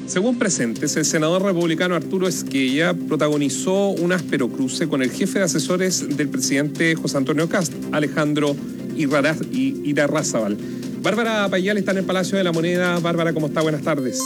Según Presentes, el senador republicano Arturo Esquella protagonizó un áspero cruce con el jefe de asesores del presidente José Antonio Kast, Alejandro Irarrázaval. Bárbara Payal está en el Palacio de la Moneda. Bárbara, ¿cómo está? Buenas tardes.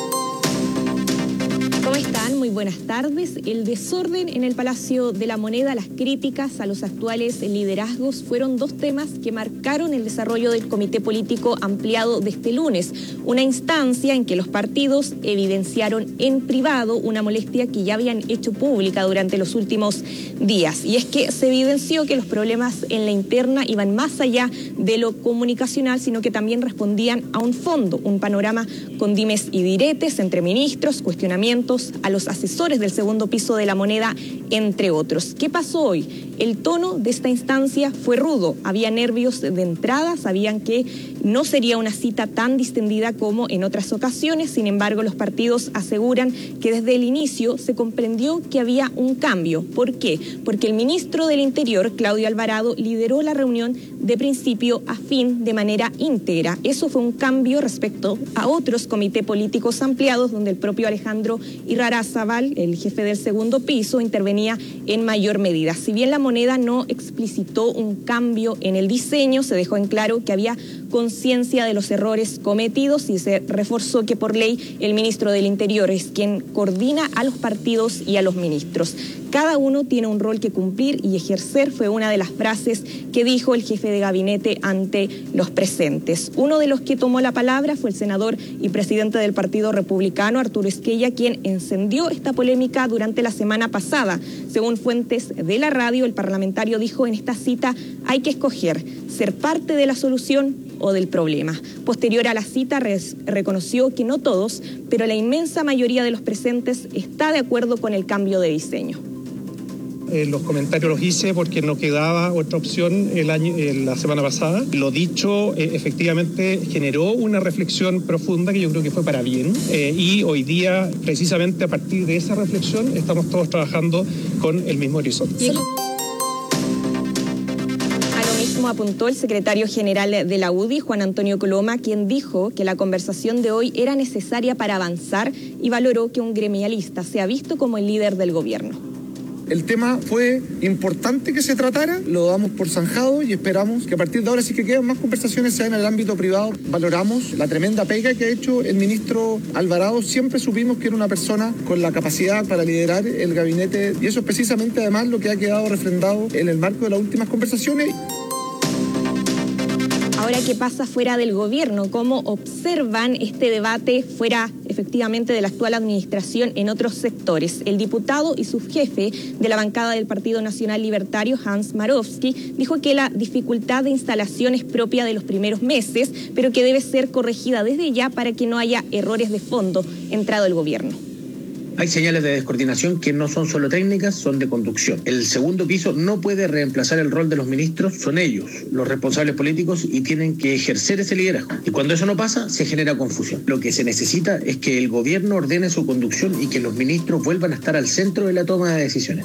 ¿Cómo están? Muy buenas tardes. El desorden en el Palacio de la Moneda, las críticas a los actuales liderazgos fueron dos temas que marcaron el desarrollo del Comité Político Ampliado de este lunes. Una instancia en que los partidos evidenciaron en privado una molestia que ya habían hecho pública durante los últimos días. Y es que se evidenció que los problemas en la interna iban más allá de lo comunicacional, sino que también respondían a un fondo, un panorama con dimes y diretes entre ministros, cuestionamientos a los asesores del segundo piso de la Moneda, entre otros. ¿Qué pasó hoy? El tono de esta instancia fue rudo. Había nervios de entrada, sabían que no sería una cita tan distendida como en otras ocasiones. Sin embargo, los partidos aseguran que desde el inicio se comprendió que había un cambio. ¿Por qué? Porque el ministro del Interior, Claudio Alvarado, lideró la reunión de principio a fin de manera íntegra. Eso fue un cambio respecto a otros comités políticos ampliados donde el propio Alejandro Irarrázaval, el jefe del segundo piso, intervenía en mayor medida. Si bien la Moneda no explicitó un cambio en el diseño, se dejó en claro que había conciencia de los errores cometidos y se reforzó que por ley el ministro del Interior es quien coordina a los partidos y a los ministros. Cada uno tiene un rol que cumplir y ejercer, fue una de las frases que dijo el jefe de gabinete ante los presentes. Uno de los que tomó la palabra fue el senador y presidente del Partido Republicano, Arturo Esquella, quien encendió esta polémica durante la semana pasada. Según fuentes de la radio, el parlamentario dijo en esta cita: hay que escoger ser parte de la solución o del problema. Posterior a la cita reconoció que no todos, pero la inmensa mayoría de los presentes está de acuerdo con el cambio de diseño. Los comentarios los hice porque no quedaba otra opción la semana pasada. Lo dicho efectivamente generó una reflexión profunda que yo creo que fue para bien, y hoy día, precisamente a partir de esa reflexión, estamos todos trabajando con el mismo horizonte. Apuntó el secretario general de la UDI, Juan Antonio Coloma, quien dijo que la conversación de hoy era necesaria para avanzar y valoró que un gremialista sea visto como el líder del gobierno. El tema fue importante que se tratara, lo damos por zanjado y esperamos que a partir de ahora, si que quedan más conversaciones, sean en el ámbito privado. Valoramos la tremenda pega que ha hecho el ministro Alvarado. Siempre supimos que era una persona con la capacidad para liderar el gabinete y eso es precisamente además lo que ha quedado refrendado en el marco de las últimas conversaciones. Ahora, ¿qué pasa fuera del gobierno? ¿Cómo observan este debate fuera efectivamente de la actual administración en otros sectores? El diputado y subjefe de la bancada del Partido Nacional Libertario, Hans Marowski, dijo que la dificultad de instalación es propia de los primeros meses, pero que debe ser corregida desde ya para que no haya errores de fondo entrado el gobierno. Hay señales de descoordinación que no son solo técnicas, son de conducción. El segundo piso no puede reemplazar el rol de los ministros, son ellos los responsables políticos y tienen que ejercer ese liderazgo. Y cuando eso no pasa, se genera confusión. Lo que se necesita es que el gobierno ordene su conducción y que los ministros vuelvan a estar al centro de la toma de decisiones.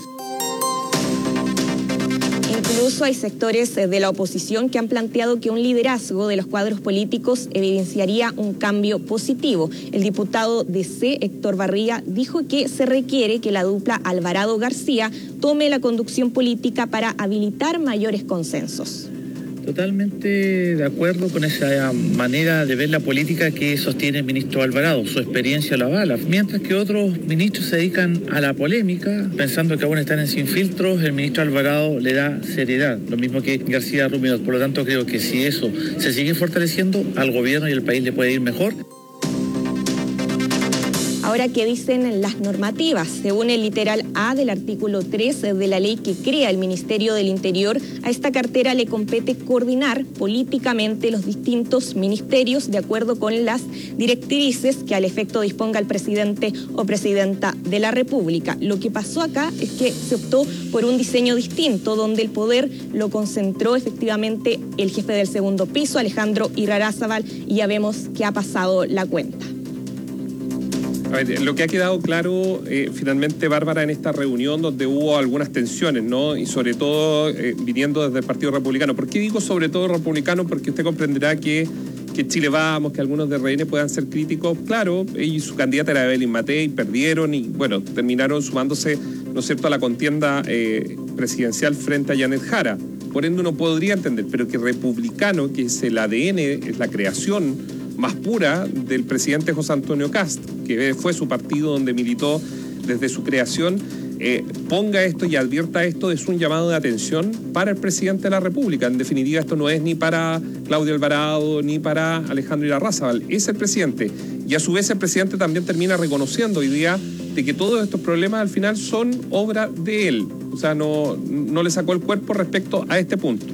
Incluso hay sectores de la oposición que han planteado que un liderazgo de los cuadros políticos evidenciaría un cambio positivo. El diputado de C, Héctor Barriga, dijo que se requiere que la dupla Alvarado-García tome la conducción política para habilitar mayores consensos. Totalmente de acuerdo con esa manera de ver la política que sostiene el ministro Alvarado. Su experiencia lo avala. Mientras que otros ministros se dedican a la polémica, pensando que aún están en sin filtros, el ministro Alvarado le da seriedad, lo mismo que García Rumiot. Por lo tanto, creo que si eso se sigue fortaleciendo, al gobierno y al país le puede ir mejor. Ahora, ¿qué dicen las normativas? Según el literal A del artículo 3 de la ley que crea el Ministerio del Interior, a esta cartera le compete coordinar políticamente los distintos ministerios de acuerdo con las directrices que al efecto disponga el presidente o presidenta de la República. Lo que pasó acá es que se optó por un diseño distinto, donde el poder lo concentró efectivamente el jefe del segundo piso, Alejandro Irarrázaval, y ya vemos que ha pasado la cuenta. Lo que ha quedado claro finalmente, Bárbara, en esta reunión donde hubo algunas tensiones, ¿no? Y sobre todo viniendo desde el Partido Republicano. ¿Por qué digo sobre todo republicano? Porque usted comprenderá que que Chile Vamos, que algunos de RN puedan ser críticos. Claro, y su candidata era Evelyn Matei, perdieron y bueno, terminaron sumándose, ¿no es cierto?, a la contienda presidencial frente a Janet Jara. Por ende uno podría entender, pero que republicano, que es el ADN, es la creación más pura del presidente José Antonio Kast, que fue su partido donde militó desde su creación, ponga esto y advierta esto, es un llamado de atención para el presidente de la República. En definitiva, esto no es ni para Claudio Alvarado ni para Alejandro Irarrázaval, es el presidente. Y a su vez el presidente también termina reconociendo hoy día de que todos estos problemas al final son obra de él. O sea, no le sacó el cuerpo respecto a este punto.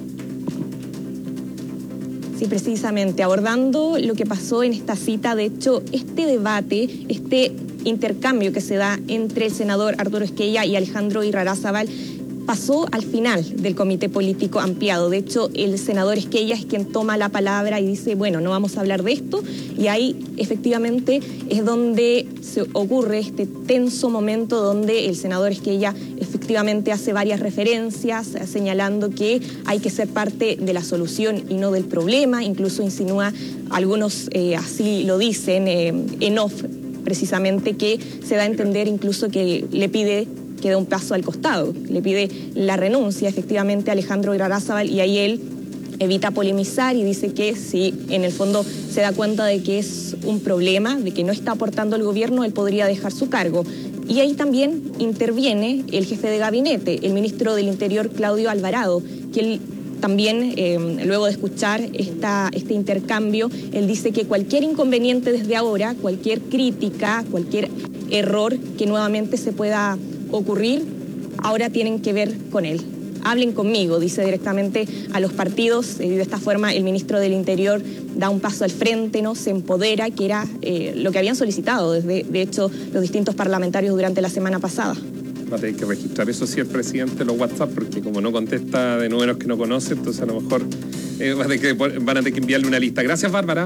Sí, precisamente, abordando lo que pasó en esta cita, de hecho, este debate, este intercambio que se da entre el senador Arturo Esquella y Alejandro Irarrázaval pasó al final del comité político ampliado. De hecho, el senador Esquella es quien toma la palabra y dice, bueno, no vamos a hablar de esto, y ahí efectivamente es donde se ocurre este tenso momento donde el senador Esquella efectivamente hace varias referencias señalando que hay que ser parte de la solución y no del problema, incluso insinúa, algunos así lo dicen en off, precisamente, que se da a entender incluso que le pide que dé un paso al costado, le pide la renuncia efectivamente a Alejandro Irarrázaval, y ahí él evita polemizar y dice que si en el fondo se da cuenta de que es un problema, de que no está aportando el gobierno, él podría dejar su cargo. Y ahí también interviene el jefe de gabinete, el ministro del Interior, Claudio Alvarado, que él también, luego de escuchar este intercambio, él dice que cualquier inconveniente desde ahora, cualquier crítica, cualquier error que nuevamente se pueda ocurrir, ahora tienen que ver con él. Hablen conmigo, dice directamente a los partidos, y de esta forma el ministro del Interior da un paso al frente, ¿no? Se empodera, que era lo que habían solicitado desde, de hecho, los distintos parlamentarios durante la semana pasada. Va a tener que registrar eso sí el presidente los WhatsApp, porque como no contesta de números que no conoce, entonces a lo mejor van a tener que enviarle una lista. Gracias, Bárbara.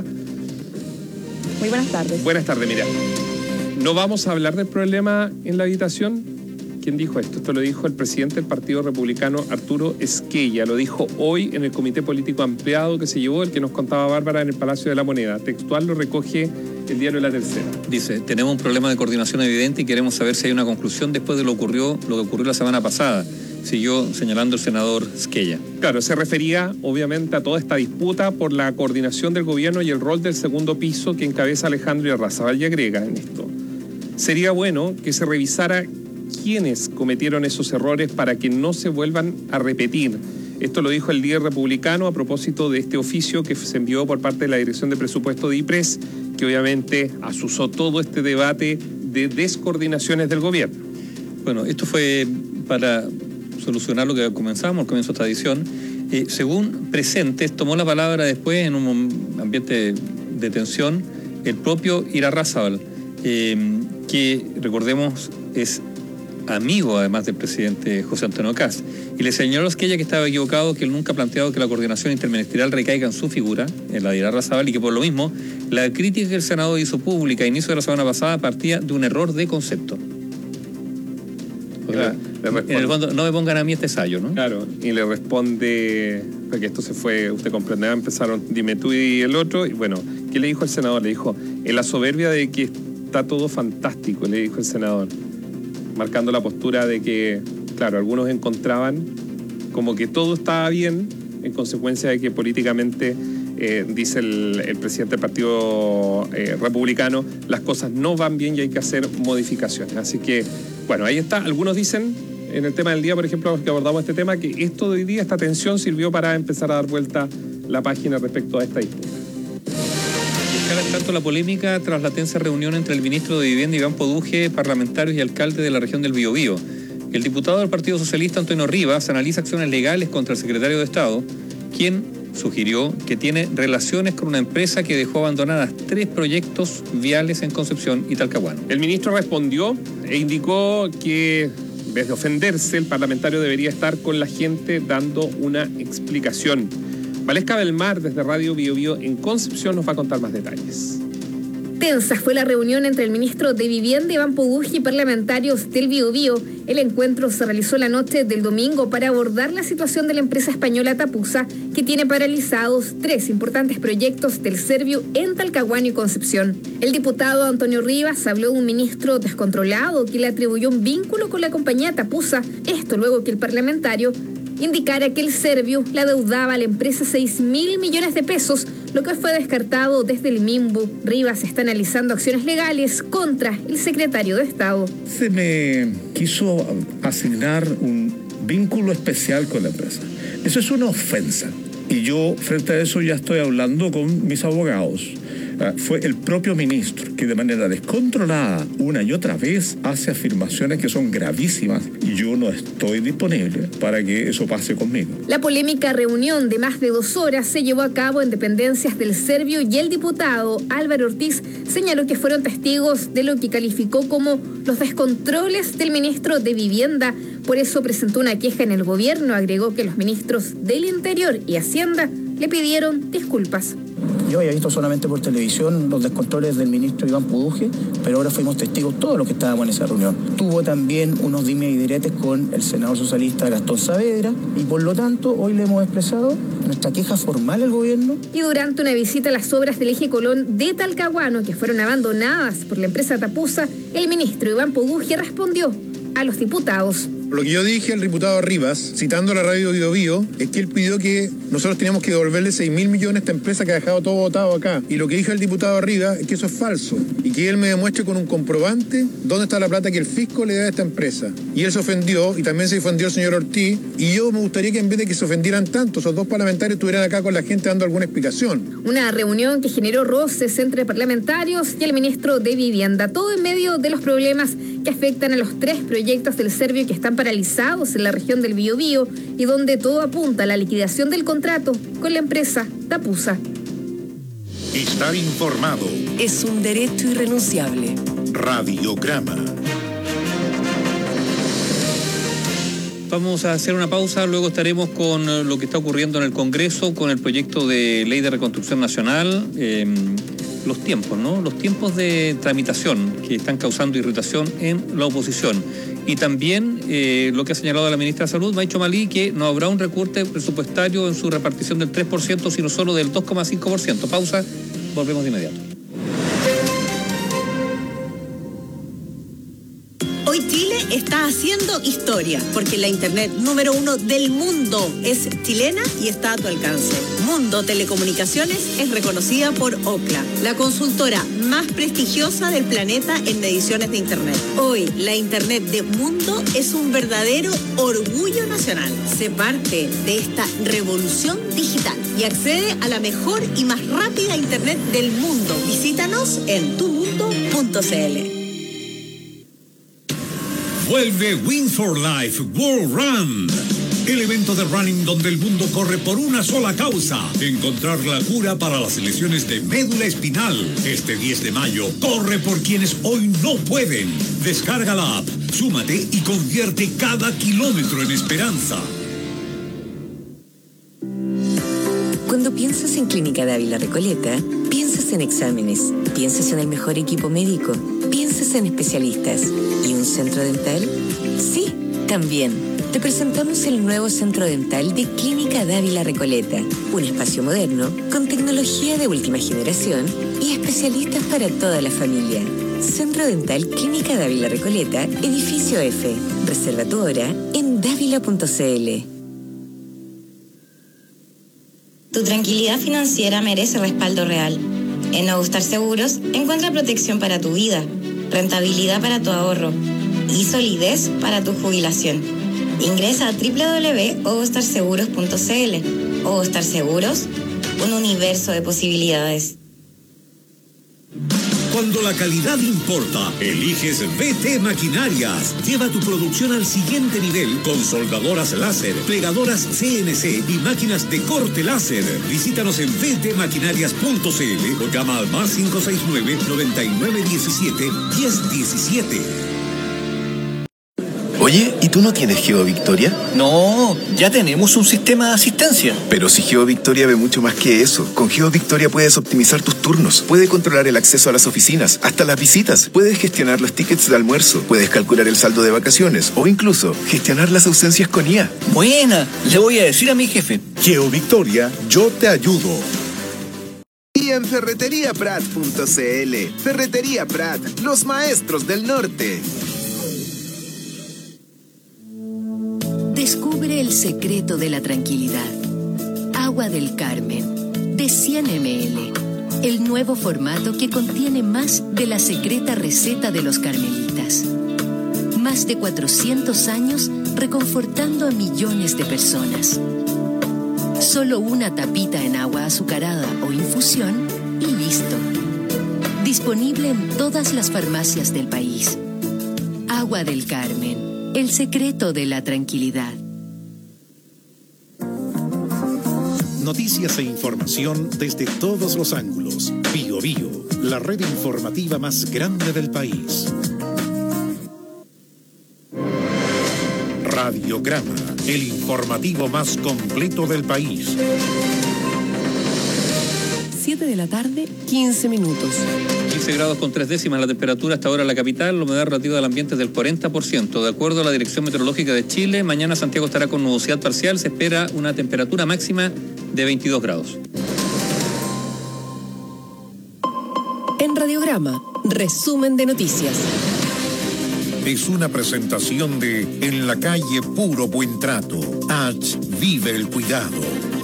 Muy buenas tardes. Buenas tardes, mira. No vamos a hablar del problema en la habitación. ¿Quién dijo esto? Esto lo dijo el presidente del Partido Republicano, Arturo Esquella. Lo dijo hoy en el comité político ampliado que se llevó, el que nos contaba Bárbara en el Palacio de la Moneda. Textual lo recoge el diario La Tercera. Dice, tenemos un problema de coordinación evidente y queremos saber si hay una conclusión después de lo que ocurrió la semana pasada. Siguió señalando el senador Esquella. Claro, se refería obviamente a toda esta disputa por la coordinación del gobierno y el rol del segundo piso que encabeza Alejandro Irarrázaval, y agrega en esto: sería bueno que se revisara quiénes cometieron esos errores para que no se vuelvan a repetir. Esto lo dijo el líder republicano a propósito de este oficio que se envió por parte de la Dirección de Presupuesto de IPRES, que obviamente asusó todo este debate de descoordinaciones del gobierno. Bueno, esto fue para solucionar lo que comenzamos al comienzo de esta edición. Según Presentes, tomó la palabra después en un ambiente de tensión el propio Irarrázaval, que recordemos es amigo además del presidente José Antonio Kast, y le señaló a Esquella que estaba equivocado, que él nunca ha planteado que la coordinación interministerial recaiga en su figura, en la de Irarrázaval, y que por lo mismo la crítica que el Senado hizo pública a inicio de la semana pasada partía de un error de concepto. En el fondo, no me pongan a mí este ensayo, ¿no? Claro, y le responde, porque esto se fue, usted comprenderá, empezaron dime tú y el otro, y bueno, ¿qué le dijo el senador? Le dijo, en la soberbia de que está todo fantástico, le dijo el senador, marcando la postura de que, claro, algunos encontraban como que todo estaba bien, en consecuencia de que políticamente, dice el presidente del Partido Republicano, las cosas no van bien y hay que hacer modificaciones. Así que, bueno, ahí está. Algunos dicen, en el tema del día, por ejemplo, que abordamos este tema, que esto de hoy día, esta tensión, sirvió para empezar a dar vuelta la página respecto a esta disputa. Escala tanto la polémica tras la tensa reunión entre el ministro de Vivienda, Iván Poduje, parlamentarios y alcalde de la región del Biobío. El diputado del Partido Socialista, Antonio Rivas, analiza acciones legales contra el secretario de Estado, quien sugirió que tiene relaciones con una empresa que dejó abandonadas 3 proyectos viales en Concepción y Talcahuano. El ministro respondió e indicó que, en vez de ofenderse, el parlamentario debería estar con la gente dando una explicación. Valesca Belmar, desde Radio Biobío en Concepción, nos va a contar más detalles. Intensa fue la reunión entre el ministro de Vivienda, Iván Puduggi, y parlamentarios del Biobío. El encuentro se realizó la noche del domingo para abordar la situación de la empresa española Tapusa, que tiene paralizados 3 importantes proyectos del Serviu en Talcahuano y Concepción. El diputado Antonio Rivas habló de un ministro descontrolado que le atribuyó un vínculo con la compañía Tapusa. Esto luego que el parlamentario indicara que el Serviu le adeudaba a la empresa 6.000 millones de pesos, lo que fue descartado desde el MIMBU. Rivas está analizando acciones legales contra el secretario de Estado. Se me quiso asignar un vínculo especial con la empresa. Eso es una ofensa. Y yo, frente a eso, ya estoy hablando con mis abogados. Fue el propio ministro que de manera descontrolada una y otra vez hace afirmaciones que son gravísimas y yo no estoy disponible para que eso pase conmigo. La polémica reunión de más de 2 horas se llevó a cabo en dependencias del Serviu y el diputado Álvaro Ortiz señaló que fueron testigos de lo que calificó como los descontroles del ministro de Vivienda. Por eso presentó una queja en el gobierno. Agregó que los ministros del Interior y Hacienda le pidieron disculpas. Yo había visto solamente por televisión los descontroles del ministro Iván Puduggi, pero ahora fuimos testigos todos los que estábamos en esa reunión. Tuvo también unos dimes y diretes con el senador socialista Gastón Saavedra y por lo tanto hoy le hemos expresado nuestra queja formal al gobierno. Y durante una visita a las obras del eje Colón de Talcahuano que fueron abandonadas por la empresa Tapusa, el ministro Iván Puduggi respondió a los diputados. Lo que yo dije al diputado Rivas, citando la radio Biobío, es que él pidió que nosotros teníamos que devolverle 6.000 millones a esta empresa que ha dejado todo botado acá. Y lo que dijo el diputado Rivas es que eso es falso y que él me demuestre con un comprobante dónde está la plata que el fisco le da a esta empresa. Y él se ofendió y también se ofendió el señor Ortiz. Y yo me gustaría que en vez de que se ofendieran tanto, esos 2 parlamentarios estuvieran acá con la gente dando alguna explicación. Una reunión que generó roces entre parlamentarios y el ministro de Vivienda. Todo en medio de los problemas que afectan a los 3 proyectos del Serviu que están paralizados en la región del Biobío y donde todo apunta a la liquidación del contrato con la empresa Tapusa. Estar informado es un derecho irrenunciable. Radiograma. Vamos a hacer una pausa, luego estaremos con lo que está ocurriendo en el Congreso, con el proyecto de ley de reconstrucción nacional. Los tiempos, ¿no? Los tiempos de tramitación que están causando irritación en la oposición. Y también lo que ha señalado la ministra de Salud, Maicho Malí, que no habrá un recorte presupuestario en su repartición del 3%, sino solo del 2,5%. Pausa, volvemos de inmediato. Hoy Chile está haciendo historia, porque la internet número 1 del mundo es chilena y está a tu alcance. Mundo Telecomunicaciones es reconocida por Ookla, la consultora más prestigiosa del planeta en mediciones de internet. Hoy, la internet de Mundo es un verdadero orgullo nacional. Sé parte de esta revolución digital y accede a la mejor y más rápida internet del mundo. Visítanos en tumundo.cl. Vuelve Win for Life World Run, el evento de running donde el mundo corre por una sola causa: encontrar la cura para las lesiones de médula espinal. Este 10 de mayo, corre por quienes hoy no pueden. Descarga la app, súmate y convierte cada kilómetro en esperanza. Cuando piensas en Clínica Dávila Recoleta, piensas en exámenes, piensas en el mejor equipo médico, piensas en especialistas. ¿Y un centro dental? Sí, también. Te presentamos el nuevo centro dental de Clínica Dávila Recoleta, un espacio moderno con tecnología de última generación y especialistas para toda la familia. Centro Dental Clínica Dávila Recoleta, edificio F. Reserva tu hora en davila.cl. Tu tranquilidad financiera merece respaldo real. En Ogustar Seguros encuentra protección para tu vida, rentabilidad para tu ahorro y solidez para tu jubilación. Ingresa a www.ogustarseguros.cl. Ogustar Seguros, un universo de posibilidades. Cuando la calidad importa, eliges VT Maquinarias. Lleva tu producción al siguiente nivel con soldadoras láser, plegadoras CNC y máquinas de corte láser. Visítanos en vtmaquinarias.cl o llama al más 569-9917-1017. Oye, ¿y tú no tienes GeoVictoria? No, ya tenemos un sistema de asistencia. Pero si GeoVictoria ve mucho más que eso. Con GeoVictoria puedes optimizar tus turnos, puedes controlar el acceso a las oficinas, hasta las visitas, puedes gestionar los tickets de almuerzo, puedes calcular el saldo de vacaciones o incluso gestionar las ausencias con IA. Buena, le voy a decir a mi jefe. GeoVictoria, yo te ayudo. Y en ferreteriaprat.cl. Ferretería Prat, los maestros del norte. Descubre el secreto de la tranquilidad. Agua del Carmen, de 100 ml. El nuevo formato que contiene más de la secreta receta de los carmelitas. Más de 400 años reconfortando a millones de personas. Solo una tapita en agua azucarada o infusión y listo. Disponible en todas las farmacias del país. Agua del Carmen, el secreto de la tranquilidad. Noticias e información desde todos los ángulos. Bío Bío, la red informativa más grande del país. Radiograma, el informativo más completo del país. 7 de la tarde, 15 minutos. 15 grados con 3 décimas la temperatura hasta ahora en la capital, la humedad relativa del ambiente es del 40%. De acuerdo a la Dirección Meteorológica de Chile, mañana Santiago estará con nubosidad parcial, se espera una temperatura máxima de 22 grados. En Radiograma, resumen de noticias. Es una presentación de En la calle Puro Buen Trato. H. Vive el cuidado.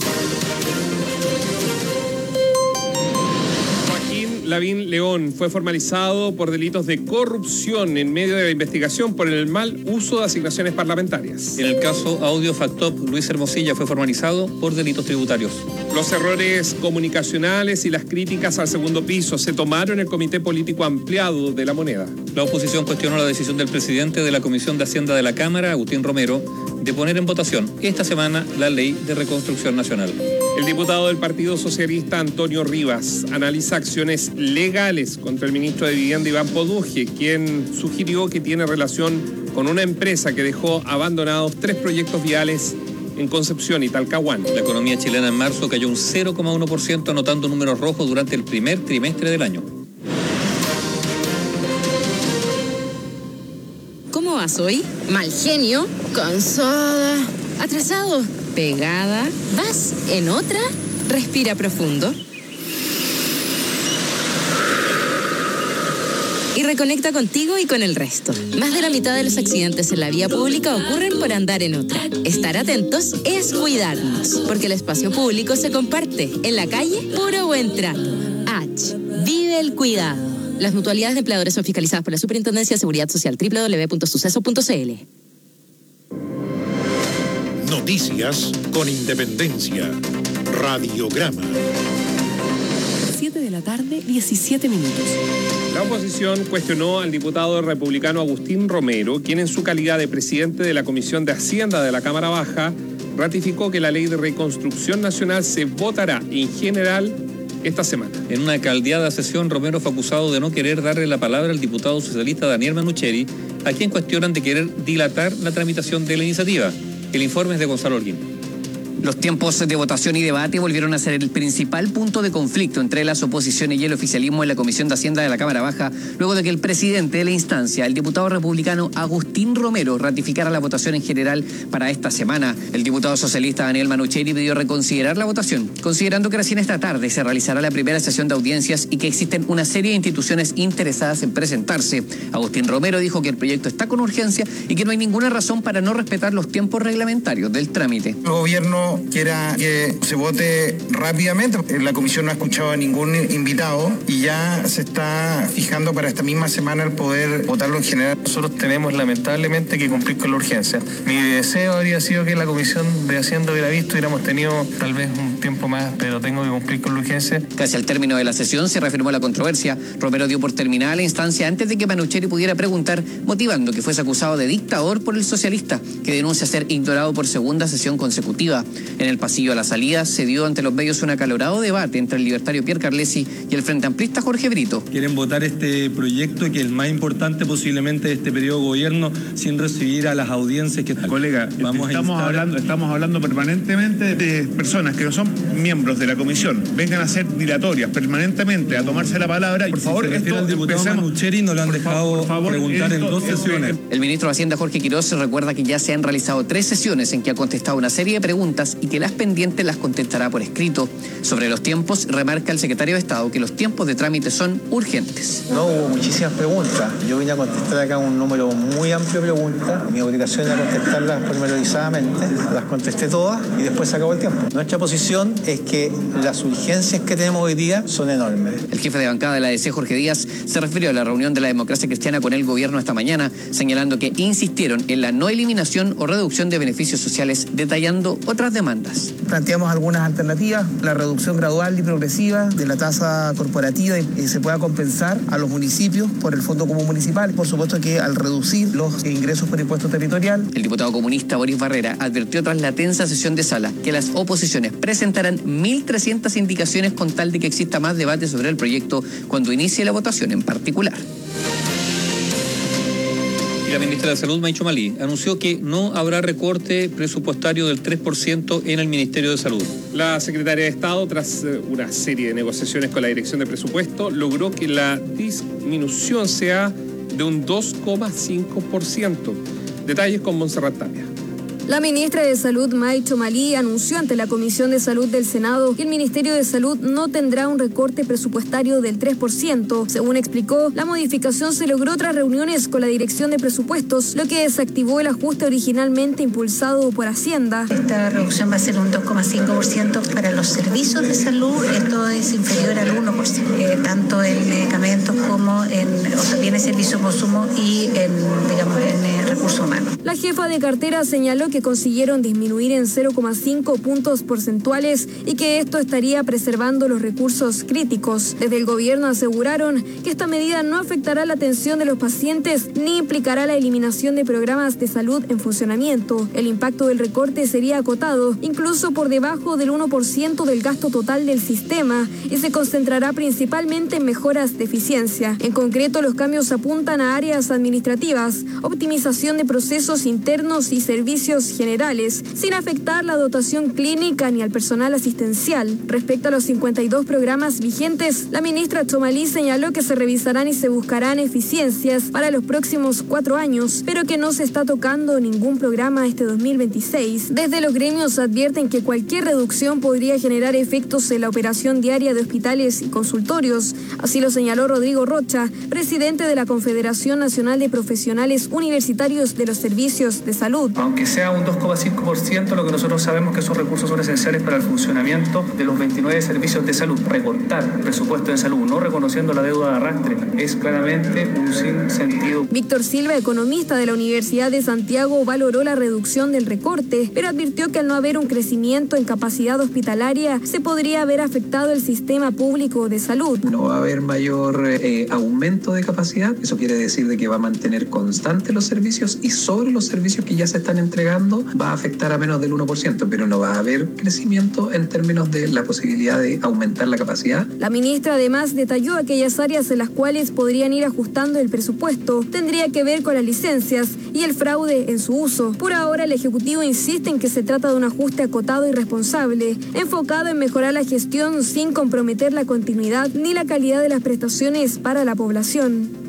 Lavín León fue formalizado por delitos de corrupción en medio de la investigación por el mal uso de asignaciones parlamentarias. En el caso Audio Factop, Luis Hermosilla fue formalizado por delitos tributarios. Los errores comunicacionales y las críticas al segundo piso se tomaron en el Comité Político Ampliado de la Moneda. La oposición cuestionó la decisión del presidente de la Comisión de Hacienda de la Cámara, Agustín Romero, de poner en votación esta semana la Ley de Reconstrucción Nacional. El diputado del Partido Socialista, Antonio Rivas, analiza acciones legales contra el ministro de Vivienda, Iván Poduje, quien sugirió que tiene relación con una empresa que dejó abandonados 3 proyectos viales en Concepción y Talcahuano. La economía chilena en marzo cayó un 0,1%, anotando números rojos durante el primer trimestre del año. ¿Cómo vas hoy? Mal genio, cansada, atrasado, pegada. ¿Vas en otra? Respira profundo. Y reconecta contigo y con el resto. Más de la mitad de los accidentes en la vía pública ocurren por andar en otra. Estar atentos es cuidarnos, porque el espacio público se comparte. En la calle, puro buen trato. H. Vive el cuidado. Las mutualidades de empleadores son fiscalizadas por la Superintendencia de Seguridad Social, www.suceso.cl. Noticias con independencia. Radiograma. 7 de la tarde, 17 minutos. La oposición cuestionó al diputado republicano Agustín Romero, quien en su calidad de presidente de la Comisión de Hacienda de la Cámara Baja ratificó que la Ley de Reconstrucción Nacional se votará en general esta semana. En una caldeada sesión, Romero fue acusado de no querer darle la palabra al diputado socialista Daniel Manucheri, a quien cuestionan de querer dilatar la tramitación de la iniciativa. El informe es de Gonzalo Holguín. Los tiempos de votación y debate volvieron a ser el principal punto de conflicto entre las oposiciones y el oficialismo en la Comisión de Hacienda de la Cámara Baja, luego de que el presidente de la instancia, el diputado republicano Agustín Romero, ratificara la votación en general para esta semana. El diputado socialista Daniel Manucheri pidió reconsiderar la votación, considerando que recién esta tarde se realizará la primera sesión de audiencias y que existen una serie de instituciones interesadas en presentarse. Agustín Romero dijo que el proyecto está con urgencia y que no hay ninguna razón para no respetar los tiempos reglamentarios del trámite. El gobierno quiera que se vote rápidamente. La comisión no ha escuchado a ningún invitado y ya se está fijando para esta misma semana el poder votarlo en general. Nosotros tenemos lamentablemente que cumplir con la urgencia. Mi deseo habría sido que la Comisión de Hacienda hubiera visto, hubiéramos tenido tal vez un tiempo más, pero tengo que cumplir con la urgencia. Casi al término de la sesión se reafirmó la controversia. Romero dio por terminada la instancia antes de que Panucheri pudiera preguntar, motivando que fuese acusado de dictador por el socialista, que denuncia ser ignorado por segunda sesión consecutiva. En el pasillo a la salida se dio ante los medios un acalorado debate entre el libertario Pierre Carlesi y el frente amplista Jorge Brito. Quieren votar este proyecto, que es el más importante posiblemente de este periodo de gobierno, sin recibir a las audiencias que... Colega, estamos hablando permanentemente de personas que no son miembros de la comisión, vengan a ser dilatorias permanentemente, a tomarse la palabra. Por favor, si se refiere al diputado Panucheri, no lo han dejado preguntar en 2 sesiones. El ministro de Hacienda Jorge Quiroz recuerda que ya se han realizado 3 sesiones en que ha contestado una serie de preguntas y que las pendientes las contestará por escrito. Sobre los tiempos, remarca el secretario de Estado que los tiempos de trámite son urgentes. No hubo muchísimas preguntas. Yo vine a contestar acá un número muy amplio de preguntas. Mi obligación era contestarlas pormenorizadamente. Las contesté todas y después se acabó el tiempo. Nuestra posición es que las urgencias que tenemos hoy día son enormes. El jefe de bancada de la ADC, Jorge Díaz, se refirió a la reunión de la democracia cristiana con el gobierno esta mañana, señalando que insistieron en la no eliminación o reducción de beneficios sociales, detallando otras demandas. Planteamos algunas alternativas, la reducción gradual y progresiva de la tasa corporativa y se pueda compensar a los municipios por el Fondo Común Municipal. Por supuesto que al reducir los ingresos por impuesto territorial. El diputado comunista Boris Barrera advirtió tras la tensa sesión de sala que las oposiciones presentarán 1.300 indicaciones con tal de que exista más debate sobre el proyecto cuando inicie la votación en particular. Y la ministra de Salud, Maicho Malí, anunció que no habrá recorte presupuestario del 3% en el Ministerio de Salud. La secretaria de Estado, tras una serie de negociaciones con la Dirección de Presupuesto, logró que la disminución sea de un 2,5%. Detalles con Montserrat Tapia. La ministra de Salud, Maicho Malí, anunció ante la Comisión de Salud del Senado que el Ministerio de Salud no tendrá un recorte presupuestario del 3%. Según explicó, la modificación se logró tras reuniones con la Dirección de Presupuestos, lo que desactivó el ajuste originalmente impulsado por Hacienda. Esta reducción va a ser un 2,5% para los servicios de salud. Esto es inferior al 1%, tanto en medicamentos como en bienes, servicios, consumo y en recursos humanos. La jefa de cartera señaló que consiguieron disminuir en 0,5 puntos porcentuales y que esto estaría preservando los recursos críticos. Desde el gobierno aseguraron que esta medida no afectará la atención de los pacientes ni implicará la eliminación de programas de salud en funcionamiento. El impacto del recorte sería acotado, incluso por debajo del 1% del gasto total del sistema, y se concentrará principalmente en mejoras de eficiencia. En concreto, los cambios apuntan a áreas administrativas, optimización de procesos internos y servicios generales, sin afectar la dotación clínica ni al personal asistencial. Respecto a los 52 programas vigentes, la ministra Chomalí señaló que se revisarán y se buscarán eficiencias para los próximos 4 años, pero que no se está tocando ningún programa este 2026. Desde los gremios advierten que cualquier reducción podría generar efectos en la operación diaria de hospitales y consultorios. Así lo señaló Rodrigo Rocha, presidente de la Confederación Nacional de Profesionales Universitarios de los Servicios de Salud. Aunque sea un 2,5%, lo que nosotros sabemos que esos recursos son esenciales para el funcionamiento de los 29 servicios de salud. Recortar el presupuesto de salud, no reconociendo la deuda de arrastre, es claramente un sinsentido. Víctor Silva, economista de la Universidad de Santiago, valoró la reducción del recorte, pero advirtió que al no haber un crecimiento en capacidad hospitalaria, se podría haber afectado el sistema público de salud. No va a haber mayor aumento de capacidad, eso quiere decir de que va a mantener constantes los servicios y sobre los servicios que ya se están entregando va a afectar a menos del 1%, pero no va a haber crecimiento en términos de la posibilidad de aumentar la capacidad. La ministra además detalló aquellas áreas en las cuales podrían ir ajustando el presupuesto. Tendría que ver con las licencias y el fraude en su uso. Por ahora, el Ejecutivo insiste en que se trata de un ajuste acotado y responsable, enfocado en mejorar la gestión sin comprometer la continuidad ni la calidad de las prestaciones para la población.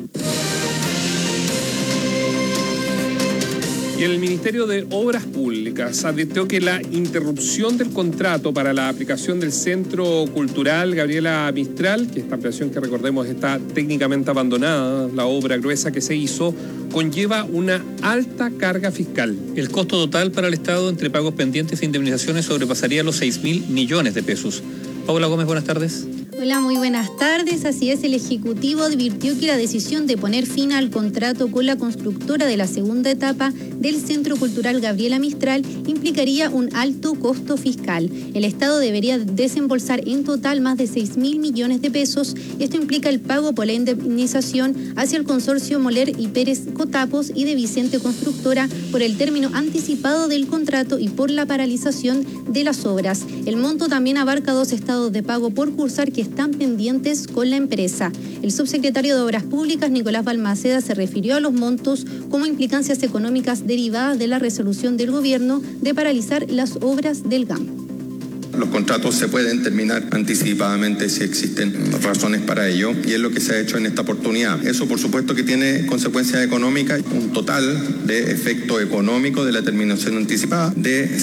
Y el Ministerio de Obras Públicas advirtió que la interrupción del contrato para la aplicación del Centro Cultural Gabriela Mistral, que esta ampliación que recordemos está técnicamente abandonada, la obra gruesa que se hizo, conlleva una alta carga fiscal. El costo total para el Estado entre pagos pendientes e indemnizaciones sobrepasaría los 6.000 millones de pesos. Paula Gómez, buenas tardes. Hola, muy buenas tardes. Así es, el Ejecutivo advirtió que la decisión de poner fin al contrato con la constructora de la segunda etapa del Centro Cultural Gabriela Mistral implicaría un alto costo fiscal. El Estado debería desembolsar en total más de 6.000 millones de pesos. Esto implica el pago por la indemnización hacia el consorcio Moller y Pérez Cotapos y de Vicente Constructora por el término anticipado del contrato y por la paralización de las obras. El monto también abarca 2 estados de pago por cursar que están pendientes con la empresa. El subsecretario de Obras Públicas, Nicolás Balmaceda, se refirió a los montos como implicancias económicas derivadas de la resolución del gobierno de paralizar las obras del GAM. Los contratos se pueden terminar anticipadamente si existen razones para ello, y es lo que se ha hecho en esta oportunidad. Eso, por supuesto, que tiene consecuencias económicas, un total de efecto económico de la terminación anticipada de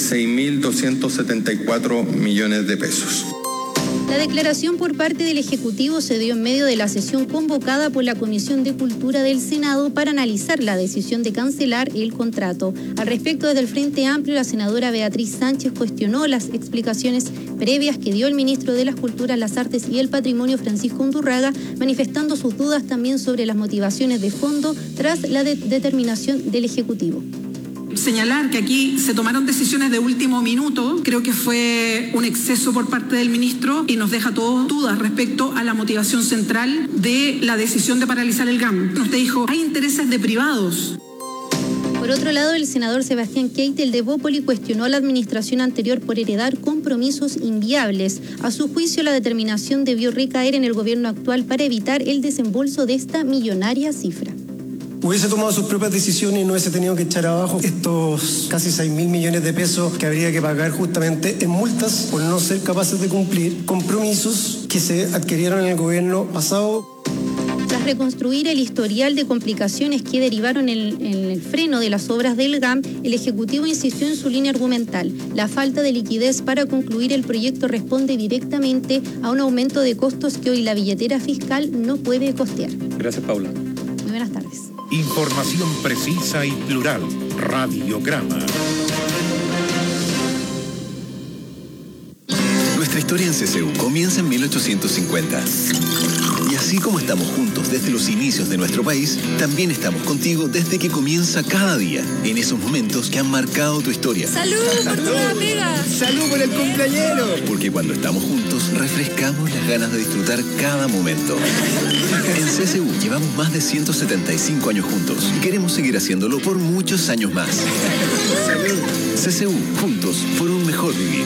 6.274 millones de pesos. La declaración por parte del Ejecutivo se dio en medio de la sesión convocada por la Comisión de Cultura del Senado para analizar la decisión de cancelar el contrato. Al respecto, desde el Frente Amplio, la senadora Beatriz Sánchez cuestionó las explicaciones previas que dio el ministro de las Culturas, las Artes y el Patrimonio, Francisco Undurraga, manifestando sus dudas también sobre las motivaciones de fondo tras la determinación del Ejecutivo. Señalar que aquí se tomaron decisiones de último minuto, creo que fue un exceso por parte del ministro y nos deja todos dudas respecto a la motivación central de la decisión de paralizar el GAM. Usted dijo, hay intereses de privados. Por otro lado, el senador Sebastián Keitel de Bópoli cuestionó a la administración anterior por heredar compromisos inviables. A su juicio, la determinación debió recaer en el gobierno actual para evitar el desembolso de esta millonaria cifra. Hubiese tomado sus propias decisiones y no hubiese tenido que echar abajo estos casi 6.000 millones de pesos que habría que pagar justamente en multas por no ser capaces de cumplir compromisos que se adquirieron en el gobierno pasado. Tras reconstruir el historial de complicaciones que derivaron en el freno de las obras del GAM, el Ejecutivo insistió en su línea argumental. La falta de liquidez para concluir el proyecto responde directamente a un aumento de costos que hoy la billetera fiscal no puede costear. Gracias, Paula. Muy buenas tardes. Información precisa y plural. Radiograma. Nuestra historia en CCU comienza en 1850. Y así como estamos juntos desde los inicios de nuestro país, también estamos contigo desde que comienza cada día, en esos momentos que han marcado tu historia. ¡Salud por tu amiga! ¡Salud por el cumpleañero! Porque cuando estamos juntos, refrescamos las ganas de disfrutar cada momento. En CCU llevamos más de 175 años juntos y queremos seguir haciéndolo por muchos años más. ¡Salud! CCU, juntos por un mejor vivir.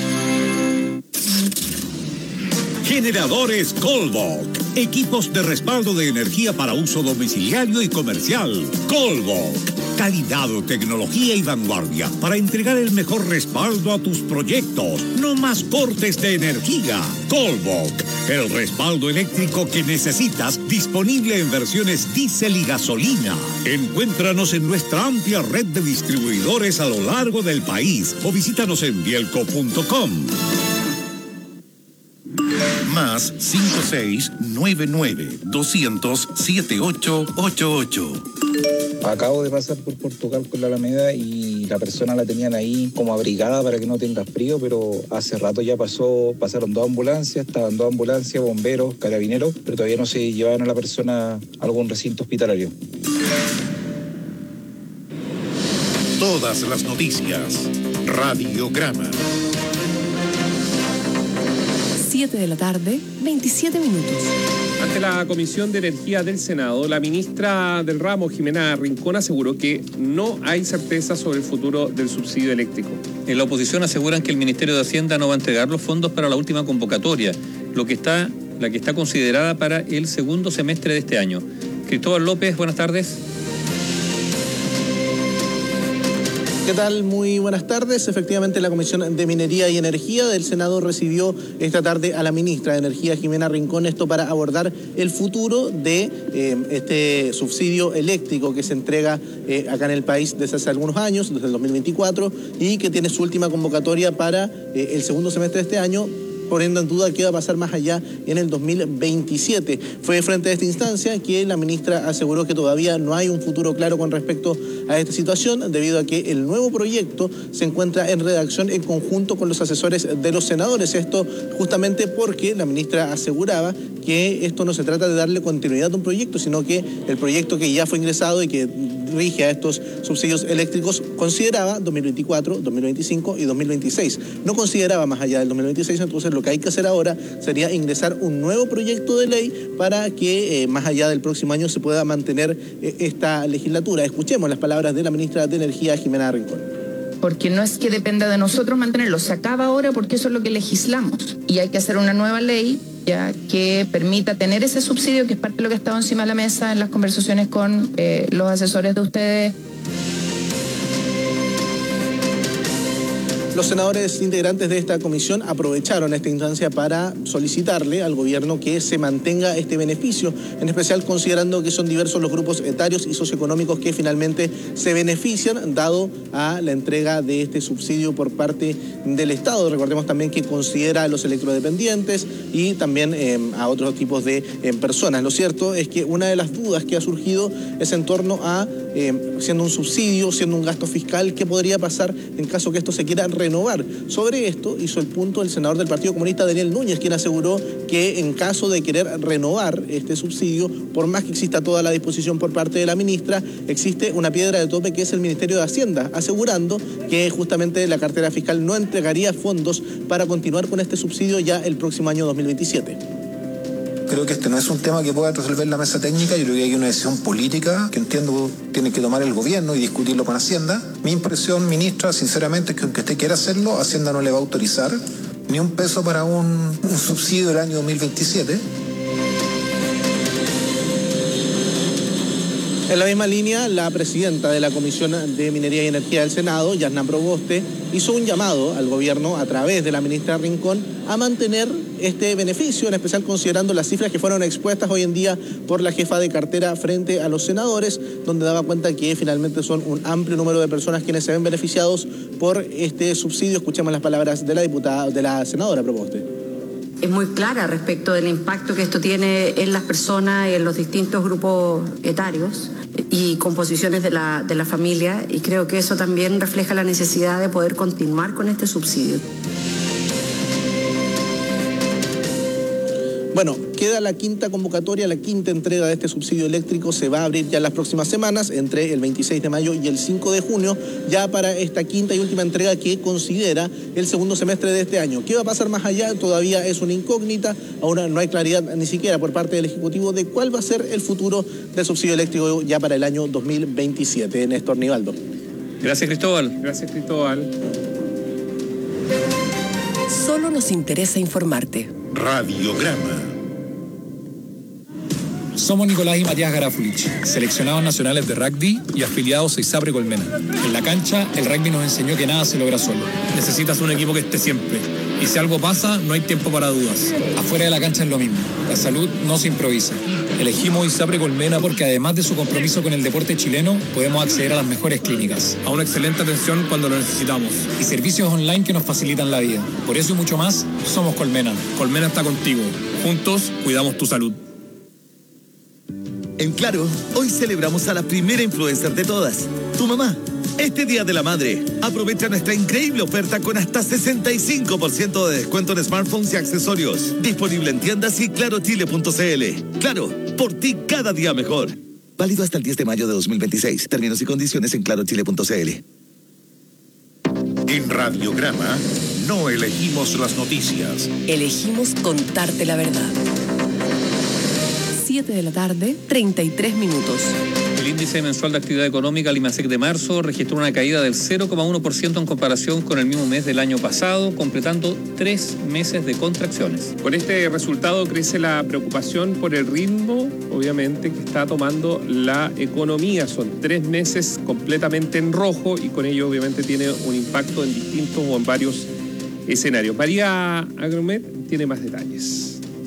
Generadores Colbok. Equipos de respaldo de energía para uso domiciliario y comercial. Colbok. Calidad, tecnología y vanguardia para entregar el mejor respaldo a tus proyectos. No más cortes de energía. Colbok. El respaldo eléctrico que necesitas, disponible en versiones diésel y gasolina. Encuéntranos en nuestra amplia red de distribuidores a lo largo del país o visítanos en bielco.com. Más 5699-200-7888. Acabo de pasar por Portugal con la Alameda y la persona la tenían ahí como abrigada para que no tenga frío, pero hace rato ya pasaron 2 ambulancias, estaban 2 ambulancias, bomberos, carabineros, pero todavía no se llevaron a la persona a algún recinto hospitalario. Todas las noticias. Radiograma. 7 de la tarde, 27 minutos. Ante la Comisión de Energía del Senado, la ministra del ramo, Jimena Rincón, aseguró que no hay certeza sobre el futuro del subsidio eléctrico. En la oposición aseguran que el Ministerio de Hacienda no va a entregar los fondos para la última convocatoria, la que está considerada para el segundo semestre de este año. Cristóbal López, buenas tardes. ¿Qué tal? Muy buenas tardes. Efectivamente, la Comisión de Minería y Energía del Senado recibió esta tarde a la ministra de Energía, Jimena Rincón, esto para abordar el futuro de este subsidio eléctrico que se entrega acá en el país desde hace algunos años, desde el 2024, y que tiene su última convocatoria para el segundo semestre de este año, poniendo en duda qué va a pasar más allá en el 2027. Fue frente a esta instancia que la ministra aseguró que todavía no hay un futuro claro con respecto a esta situación, debido a que el nuevo proyecto se encuentra en redacción en conjunto con los asesores de los senadores. Esto justamente porque la ministra aseguraba que esto no se trata de darle continuidad a un proyecto, sino que el proyecto que ya fue ingresado y que rige a estos subsidios eléctricos consideraba 2024, 2025 y 2026. No consideraba más allá del 2026, entonces lo que hay que hacer ahora sería ingresar un nuevo proyecto de ley para que más allá del próximo año se pueda mantener esta legislatura. Escuchemos las palabras de la ministra de Energía, Jimena Rincón. Porque no es que dependa de nosotros mantenerlo, se acaba ahora porque eso es lo que legislamos y hay que hacer una nueva ley ya que permita tener ese subsidio, que es parte de lo que ha estado encima de la mesa en las conversaciones con los asesores de ustedes. Los senadores integrantes de esta comisión aprovecharon esta instancia para solicitarle al gobierno que se mantenga este beneficio, en especial considerando que son diversos los grupos etarios y socioeconómicos que finalmente se benefician dado a la entrega de este subsidio por parte del Estado. Recordemos también que considera a los electrodependientes y también a otros tipos de personas. Lo cierto es que una de las dudas que ha surgido es en torno a, siendo un subsidio, siendo un gasto fiscal, ¿qué podría pasar en caso que esto se quiera renovar? Sobre esto hizo el punto el senador del Partido Comunista, Daniel Núñez, quien aseguró que en caso de querer renovar este subsidio, por más que exista toda la disposición por parte de la ministra, existe una piedra de tope que es el Ministerio de Hacienda, asegurando que justamente la cartera fiscal no entregaría fondos para continuar con este subsidio ya el próximo año 2027. Creo que este no es un tema que pueda resolver la mesa técnica. Yo creo que hay una decisión política que entiendo tiene que tomar el gobierno y discutirlo con Hacienda. Mi impresión, ministra, sinceramente, es que aunque usted quiera hacerlo, Hacienda no le va a autorizar ni un peso para un subsidio del año 2027. En la misma línea, la presidenta de la Comisión de Minería y Energía del Senado, Yasna Proboste, hizo un llamado al gobierno a través de la ministra Rincón a mantener este beneficio, en especial considerando las cifras que fueron expuestas hoy en día por la jefa de cartera frente a los senadores, donde daba cuenta que finalmente son un amplio número de personas quienes se ven beneficiados por este subsidio. Escuchemos las palabras de la senadora Proboste. Es muy clara respecto del impacto que esto tiene en las personas, en los distintos grupos etarios y composiciones de la familia, y creo que eso también refleja la necesidad de poder continuar con este subsidio. Bueno, queda la quinta convocatoria, la quinta entrega de este subsidio eléctrico. Se va a abrir ya en las próximas semanas, entre el 26 de mayo y el 5 de junio, ya para esta quinta y última entrega que considera el segundo semestre de este año. ¿Qué va a pasar más allá? Todavía es una incógnita. Ahora no hay claridad ni siquiera por parte del Ejecutivo de cuál va a ser el futuro del subsidio eléctrico ya para el año 2027. Néstor Nivaldo. Gracias, Cristóbal. Gracias, Cristóbal. Solo nos interesa informarte. Radiograma. Somos Nicolás y Matías Garafulich, seleccionados nacionales de rugby y afiliados a ISAPRE Colmena. En la cancha, el rugby nos enseñó que nada se logra solo. Necesitas un equipo que esté siempre. Y si algo pasa, no hay tiempo para dudas. Afuera de la cancha es lo mismo. La salud no se improvisa. Elegimos ISAPRE Colmena porque además de su compromiso con el deporte chileno, podemos acceder a las mejores clínicas, a una excelente atención cuando lo necesitamos y servicios online que nos facilitan la vida. Por eso y mucho más, somos Colmena. Colmena está contigo. Juntos, cuidamos tu salud. En Claro, hoy celebramos a la primera influencer de todas, tu mamá. Este Día de la Madre, aprovecha nuestra increíble oferta con hasta 65% de descuento en smartphones y accesorios. Disponible en tiendas y clarochile.cl. Claro, por ti cada día mejor. Válido hasta el 10 de mayo de 2026. Términos y condiciones en clarochile.cl. En Radiograma, no elegimos las noticias. Elegimos contarte la verdad. 7 de la tarde, 33 minutos. El índice mensual de actividad económica, el IMASEC de marzo, registró una caída del 0,1% en comparación con el mismo mes del año pasado, completando 3 meses de contracciones. Con este resultado crece la preocupación por el ritmo, obviamente, que está tomando la economía. Son 3 meses completamente en rojo y con ello, obviamente, tiene un impacto en distintos o en varios escenarios. María Agromet tiene más detalles.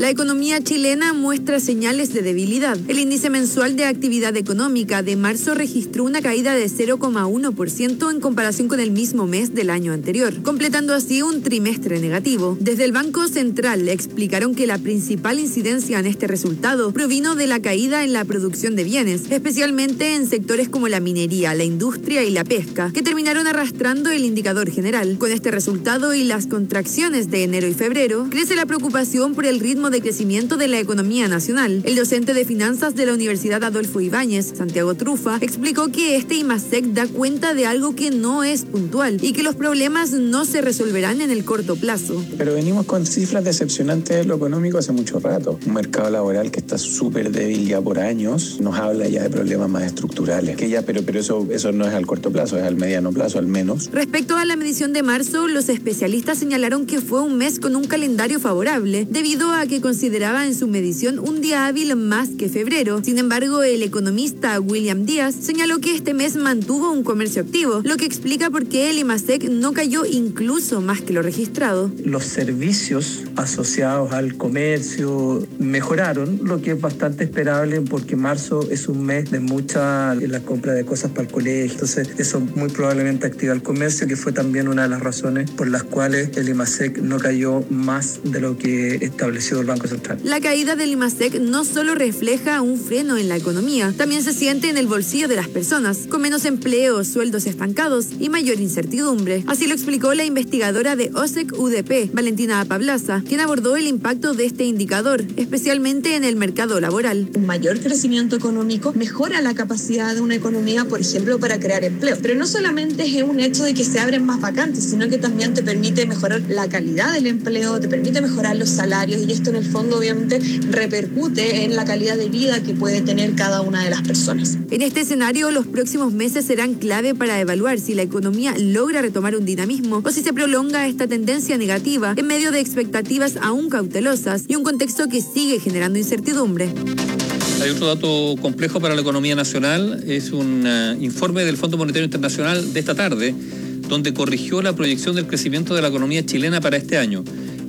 La economía chilena muestra señales de debilidad. El índice mensual de actividad económica de marzo registró una caída de 0,1% en comparación con el mismo mes del año anterior, completando así un trimestre negativo. Desde el Banco Central explicaron que la principal incidencia en este resultado provino de la caída en la producción de bienes, especialmente en sectores como la minería, la industria y la pesca, que terminaron arrastrando el indicador general. Con este resultado y las contracciones de enero y febrero, crece la preocupación por el ritmo de crecimiento de la economía nacional. El docente de finanzas de la Universidad Adolfo Ibáñez, Santiago Trufa, explicó que este IMASEC da cuenta de algo que no es puntual y que los problemas no se resolverán en el corto plazo. Pero venimos con cifras decepcionantes de lo económico hace mucho rato. Un mercado laboral que está súper débil ya por años, nos habla ya de problemas más estructurales. Pero eso no es al corto plazo, es al mediano plazo al menos. Respecto a la medición de marzo, los especialistas señalaron que fue un mes con un calendario favorable, debido a que consideraba en su medición un día hábil más que febrero. Sin embargo, el economista William Díaz señaló que este mes mantuvo un comercio activo, lo que explica por qué el IMASEC no cayó incluso más que lo registrado. Los servicios asociados al comercio mejoraron, lo que es bastante esperable porque marzo es un mes de mucha la compra de cosas para el colegio. Entonces, eso muy probablemente activa el comercio, que fue también una de las razones por las cuales el IMASEC no cayó más de lo que estableció el Banco Central. La caída del IMASEC no solo refleja un freno en la economía, también se siente en el bolsillo de las personas, con menos empleo, sueldos estancados y mayor incertidumbre. Así lo explicó la investigadora de OSEC UDP, Valentina Apablaza, quien abordó el impacto de este indicador, especialmente en el mercado laboral. Un mayor crecimiento económico mejora la capacidad de una economía, por ejemplo, para crear empleo. Pero no solamente es un hecho de que se abren más vacantes, sino que también te permite mejorar la calidad del empleo, te permite mejorar los salarios, y esto en el fondo obviamente repercute en la calidad de vida que puede tener cada una de las personas. En este escenario, los próximos meses serán clave para evaluar si la economía logra retomar un dinamismo o si se prolonga esta tendencia negativa en medio de expectativas aún cautelosas y un contexto que sigue generando incertidumbre. Hay otro dato complejo para la economía nacional, es un informe del Fondo Monetario Internacional de esta tarde, donde corrigió la proyección del crecimiento de la economía chilena para este año.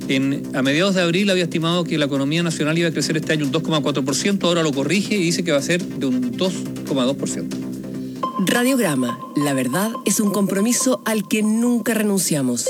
A mediados de abril había estimado que la economía nacional iba a crecer este año un 2,4%, ahora lo corrige y dice que va a ser de un 2,2%. Radiograma, la verdad es un compromiso al que nunca renunciamos.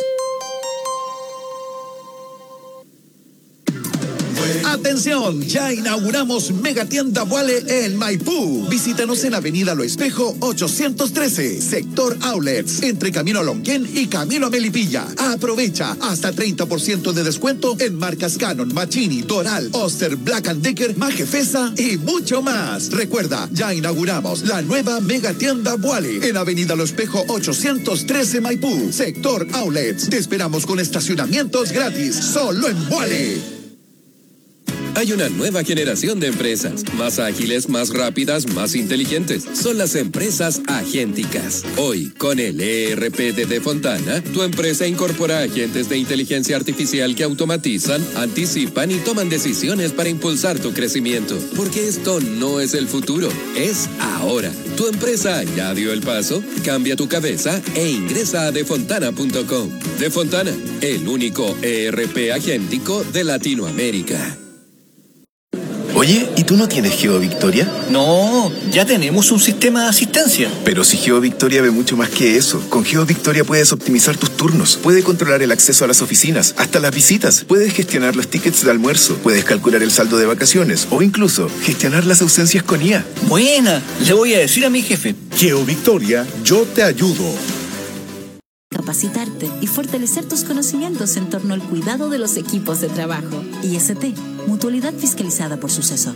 ¡Atención! Ya inauguramos Megatienda Vuale en Maipú. Visítanos en Avenida Lo Espejo 813, Sector Outlets, entre Camino a Lonquén y Camino a Melipilla. Aprovecha hasta 30% de descuento en marcas Canon, Machini, Doral, Oster, Black & Decker, Majefesa y mucho más. Recuerda, ya inauguramos la nueva Megatienda Vuale en Avenida Lo Espejo 813, Maipú, Sector Outlets. Te esperamos con estacionamientos gratis, solo en Vuale. Hay una nueva generación de empresas, más ágiles, más rápidas, más inteligentes. Son las empresas agénticas. Hoy, con el ERP de Defontana, tu empresa incorpora agentes de inteligencia artificial que automatizan, anticipan y toman decisiones para impulsar tu crecimiento. Porque esto no es el futuro, es ahora. Tu empresa ya dio el paso, cambia tu cabeza e ingresa a defontana.com. Defontana, el único ERP agéntico de Latinoamérica. Oye, ¿y tú no tienes GeoVictoria? No, ya tenemos un sistema de asistencia. Pero si GeoVictoria ve mucho más que eso. Con GeoVictoria puedes optimizar tus turnos, puedes controlar el acceso a las oficinas, hasta las visitas, puedes gestionar los tickets de almuerzo, puedes calcular el saldo de vacaciones o incluso gestionar las ausencias con IA. Buena, le voy a decir a mi jefe. GeoVictoria, yo te ayudo. Capacitarte y fortalecer tus conocimientos en torno al cuidado de los equipos de trabajo. IST, Mutualidad Fiscalizada por Suceso.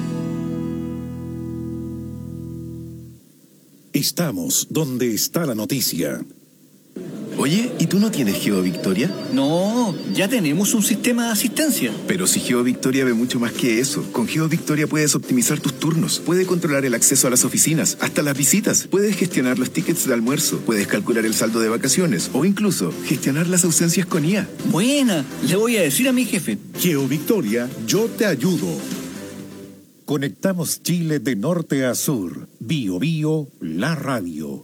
Estamos donde está la noticia. Oye, ¿y tú no tienes GeoVictoria? No, ya tenemos un sistema de asistencia. Pero si GeoVictoria ve mucho más que eso. Con GeoVictoria puedes optimizar tus turnos, puedes controlar el acceso a las oficinas, hasta las visitas, puedes gestionar los tickets de almuerzo, puedes calcular el saldo de vacaciones o incluso gestionar las ausencias con IA. Buena, le voy a decir a mi jefe. GeoVictoria, yo te ayudo. Conectamos Chile de norte a sur. Bio Bio, la radio.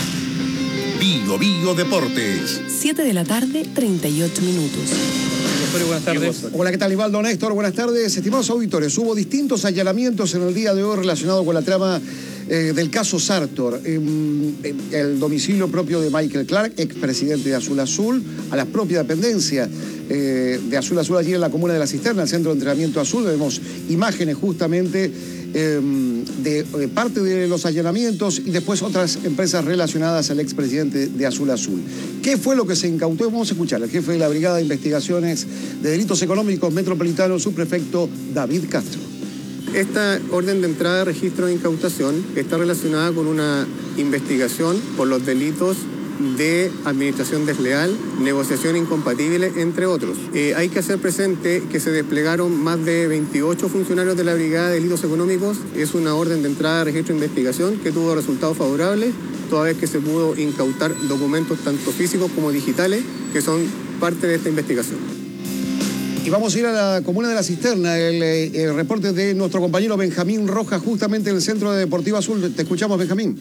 Bio Bio Deportes. 7 de la tarde, 38 minutos. Osorio, buenas tardes. Hola, ¿qué tal, Ivaldo, Néstor? Buenas tardes. Estimados auditores, hubo distintos allanamientos en el día de hoy relacionados con la trama del caso Sartor. El domicilio propio de Michael Clark, expresidente de Azul Azul, a las propias dependencias de Azul Azul allí en la comuna de La Cisterna, el centro de entrenamiento Azul. Vemos imágenes justamente de parte de los allanamientos y después otras empresas relacionadas al expresidente de Azul Azul. ¿Qué fue lo que se incautó? Vamos a escuchar al jefe de la Brigada de Investigaciones de Delitos Económicos Metropolitano, subprefecto David Castro. Esta orden de entrada de registro de incautación está relacionada con una investigación por los delitos de administración desleal, negociación incompatible, entre otros. Hay que hacer presente que se desplegaron más de 28 funcionarios de la Brigada de Delitos Económicos. Es una orden de entrada de registro de investigación que tuvo resultados favorables, toda vez que se pudo incautar documentos tanto físicos como digitales que son parte de esta investigación. Y vamos a ir a la comuna de La Cisterna, el reporte de nuestro compañero Benjamín Rojas, justamente en el Centro de Deportivo Azul. Te escuchamos, Benjamín.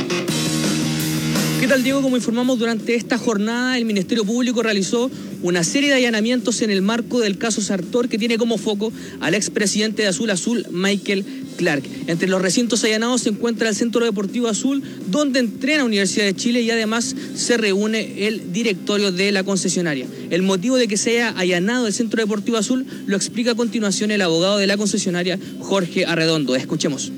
¿Qué tal, Diego? Como informamos, durante esta jornada el Ministerio Público realizó una serie de allanamientos en el marco del caso Sartor, que tiene como foco al expresidente de Azul Azul, Michael Clark. Entre los recintos allanados se encuentra el Centro Deportivo Azul, donde entrena Universidad de Chile, y además se reúne el directorio de la concesionaria. El motivo de que se haya allanado el Centro Deportivo Azul lo explica a continuación el abogado de la concesionaria, Jorge Arredondo. Escuchemos.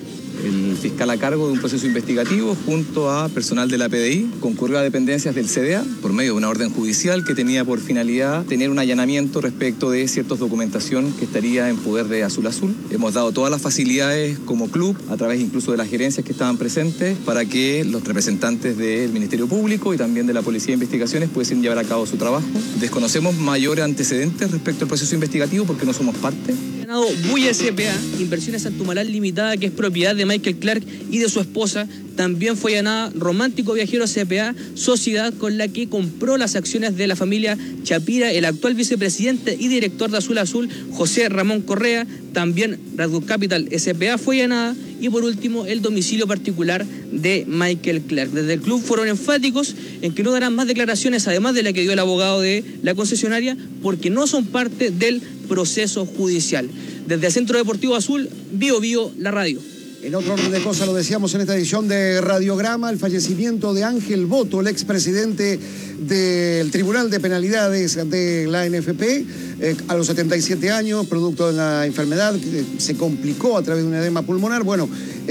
El fiscal a cargo de un proceso investigativo junto a personal de la PDI concurrió a dependencias del CDA por medio de una orden judicial que tenía por finalidad tener un allanamiento respecto de cierta documentación que estaría en poder de Azul Azul. Hemos dado todas las facilidades como club, a través incluso de las gerencias que estaban presentes, para que los representantes del Ministerio Público y también de la Policía de Investigaciones pudiesen llevar a cabo su trabajo. Desconocemos mayores antecedentes respecto al proceso investigativo porque no somos parte. Buya S.p.A., Inversiones Santumalal Limitada, que es propiedad de Michael Clark y de su esposa. También fue allanada Romántico Viajero S.p.A., sociedad con la que compró las acciones de la familia Chapira, el actual vicepresidente y director de Azul Azul, José Ramón Correa. También Redwood Capital S.p.A. fue allanada. Y por último, el domicilio particular de Michael Clark. Desde el club fueron enfáticos en que no darán más declaraciones, además de la que dio el abogado de la concesionaria, porque no son parte del proceso judicial. Desde el Centro Deportivo Azul, Bio Bio, la radio. En otro orden de cosas, lo decíamos en esta edición de Radiograma, el fallecimiento de Ángel Boto, el expresidente del Tribunal de Penalidades de la NFP, a los 77 años, producto de la enfermedad que se complicó a través de un edema pulmonar. Bueno,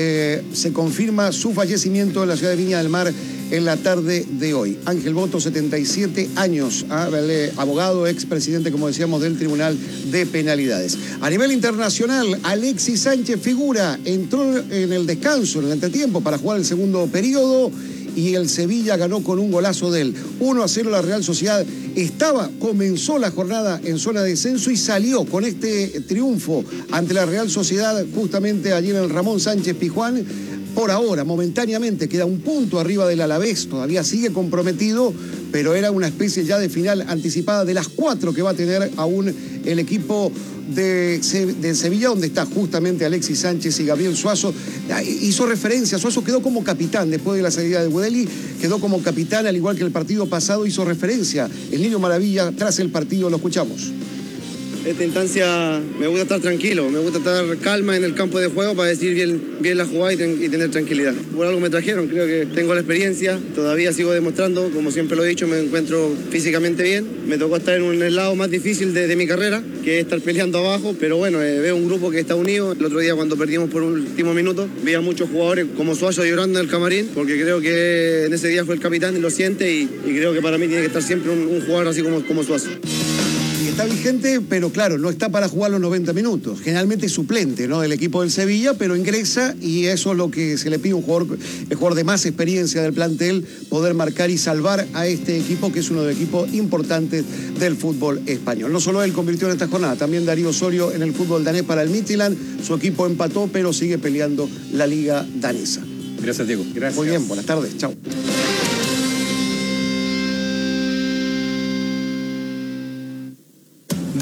se confirma su fallecimiento en la ciudad de Viña del Mar en la tarde de hoy. Ángel Boto, 77 años, abogado, expresidente, como decíamos, del Tribunal de Penalidades. A nivel internacional, Alexis Sánchez Figura entró en el descanso, en el entretiempo, para jugar el segundo periodo, y el Sevilla ganó con un golazo de él. 1-0 la Real Sociedad. Comenzó la jornada en zona de descenso y salió con este triunfo ante la Real Sociedad, justamente allí en el Ramón Sánchez Pizjuán. Por ahora, momentáneamente, queda un punto arriba del Alavés, todavía sigue comprometido, pero era una especie ya de final anticipada de las 4 que va a tener aún el equipo de Sevilla, donde está justamente Alexis Sánchez y Gabriel Suazo. Hizo referencia, Suazo quedó como capitán después de la salida de Gudelli, quedó como capitán, al igual que el partido pasado, hizo referencia el Niño Maravilla tras el partido. Lo escuchamos. Esta instancia me gusta estar tranquilo, me gusta estar calma en el campo de juego para decir bien la jugada y tener tranquilidad. Por algo me trajeron, creo que tengo la experiencia, todavía sigo demostrando, como siempre lo he dicho, me encuentro físicamente bien. Me tocó estar en el lado más difícil de mi carrera, que es estar peleando abajo, pero bueno, veo un grupo que está unido. El otro día cuando perdimos por un último minuto, vi a muchos jugadores como Suazo llorando en el camarín, porque creo que en ese día fue el capitán y lo siente, y creo que para mí tiene que estar siempre un jugador así como Suazo. Está vigente, pero claro, no está para jugar los 90 minutos. Generalmente es suplente, ¿no?, del equipo del Sevilla, pero ingresa, y eso es lo que se le pide a un jugador de más experiencia del plantel, poder marcar y salvar a este equipo, que es uno de los equipos importantes del fútbol español. No solo él convirtió en esta jornada, también Darío Osorio en el fútbol danés para el Midtjylland. Su equipo empató, pero sigue peleando la liga danesa. Gracias, Diego. Gracias. Muy bien, buenas tardes. Chao.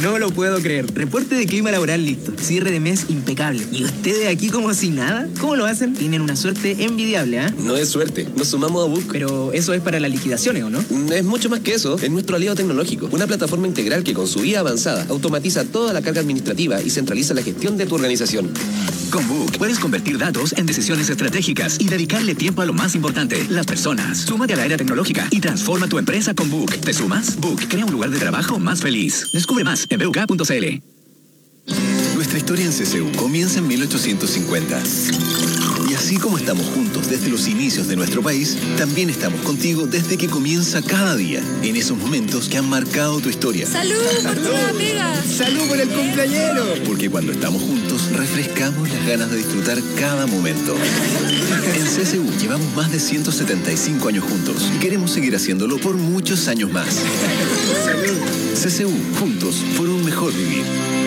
No lo puedo creer. Reporte de clima laboral listo. Cierre de mes impecable. ¿Y ustedes aquí como si nada? ¿Cómo lo hacen? Tienen una suerte envidiable, ¿ah? No es suerte. Nos sumamos a Book. Pero eso es para las liquidaciones, ¿o no? Es mucho más que eso. Es nuestro aliado tecnológico. Una plataforma integral que con su IA avanzada automatiza toda la carga administrativa y centraliza la gestión de tu organización. Con Book puedes convertir datos en decisiones estratégicas y dedicarle tiempo a lo más importante, las personas. Súmate a la era tecnológica y transforma tu empresa con Book. ¿Te sumas? Book crea un lugar de trabajo más feliz. Descubre más en buk.cl. Nuestra historia en CCU comienza en 1850. Y así como estamos juntos desde los inicios de nuestro país, también estamos contigo desde que comienza cada día, en esos momentos que han marcado tu historia. ¡Salud por tu amiga! ¡Salud por el cumpleañero! Porque cuando estamos juntos, refrescamos las ganas de disfrutar cada momento. En CCU llevamos más de 175 años juntos y queremos seguir haciéndolo por muchos años más. CCU, juntos por un mejor vivir.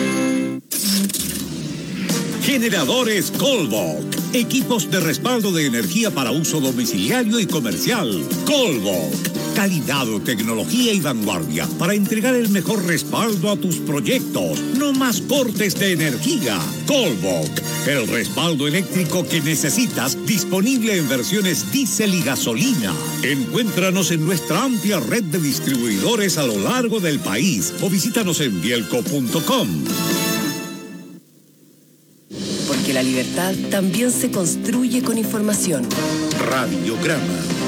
Generadores Colbok. Equipos de respaldo de energía para uso domiciliario y comercial. Colbok. Calidad, tecnología y vanguardia para entregar el mejor respaldo a tus proyectos. No más cortes de energía. Colbok. El respaldo eléctrico que necesitas, disponible en versiones diésel y gasolina. Encuéntranos en nuestra amplia red de distribuidores a lo largo del país o visítanos en bielco.com. Porque la libertad también se construye con información. Radiograma.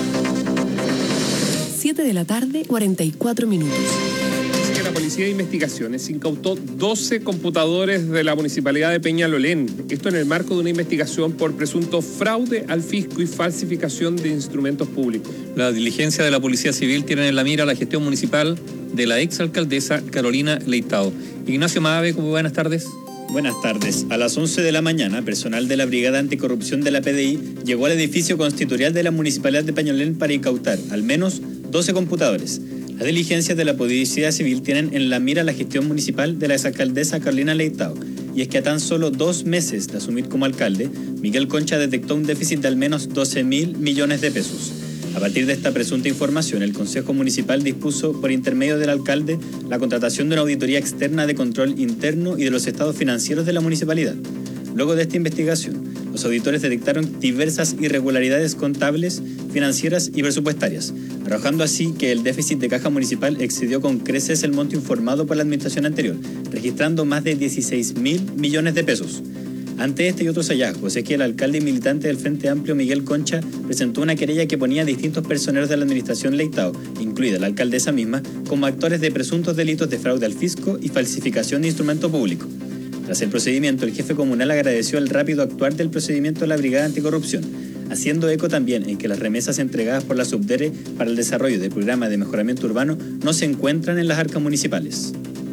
7 de la tarde, 44 minutos. La Policía de Investigaciones incautó 12 computadores de la Municipalidad de Peñalolén. Esto en el marco de una investigación por presunto fraude al fisco y falsificación de instrumentos públicos. La diligencia de la Policía Civil tiene en la mira la gestión municipal de la exalcaldesa Carolina Leitao. Ignacio Maave, buenas tardes. Buenas tardes. A las 11 de la mañana, personal de la Brigada Anticorrupción de la PDI llegó al edificio constitucional de la Municipalidad de Peñalolén para incautar al menos 12 computadores. Las diligencias de la Policía Civil tienen en la mira la gestión municipal de la exalcaldesa Carolina Leitao. Y es que a tan solo 2 meses de asumir como alcalde, Miguel Concha detectó un déficit de al menos 12.000 millones de pesos. A partir de esta presunta información, el Consejo Municipal dispuso, por intermedio del alcalde, la contratación de una auditoría externa de control interno y de los estados financieros de la municipalidad. Luego de esta investigación, los auditores detectaron diversas irregularidades contables, financieras y presupuestarias, arrojando así que el déficit de caja municipal excedió con creces el monto informado por la administración anterior, registrando más de 16.000 millones de pesos. Ante este y otros hallazgos, es que el alcalde y militante del Frente Amplio, Miguel Concha, presentó una querella que ponía a distintos personeros de la administración Leitao, incluida la alcaldesa misma, como actores de presuntos delitos de fraude al fisco y falsificación de instrumento público. Tras el procedimiento, el jefe comunal agradeció el rápido actuar del procedimiento de la Brigada Anticorrupción, haciendo eco también en que las remesas entregadas por la Subdere para el desarrollo del programa de mejoramiento urbano no se encuentran en las arcas municipales.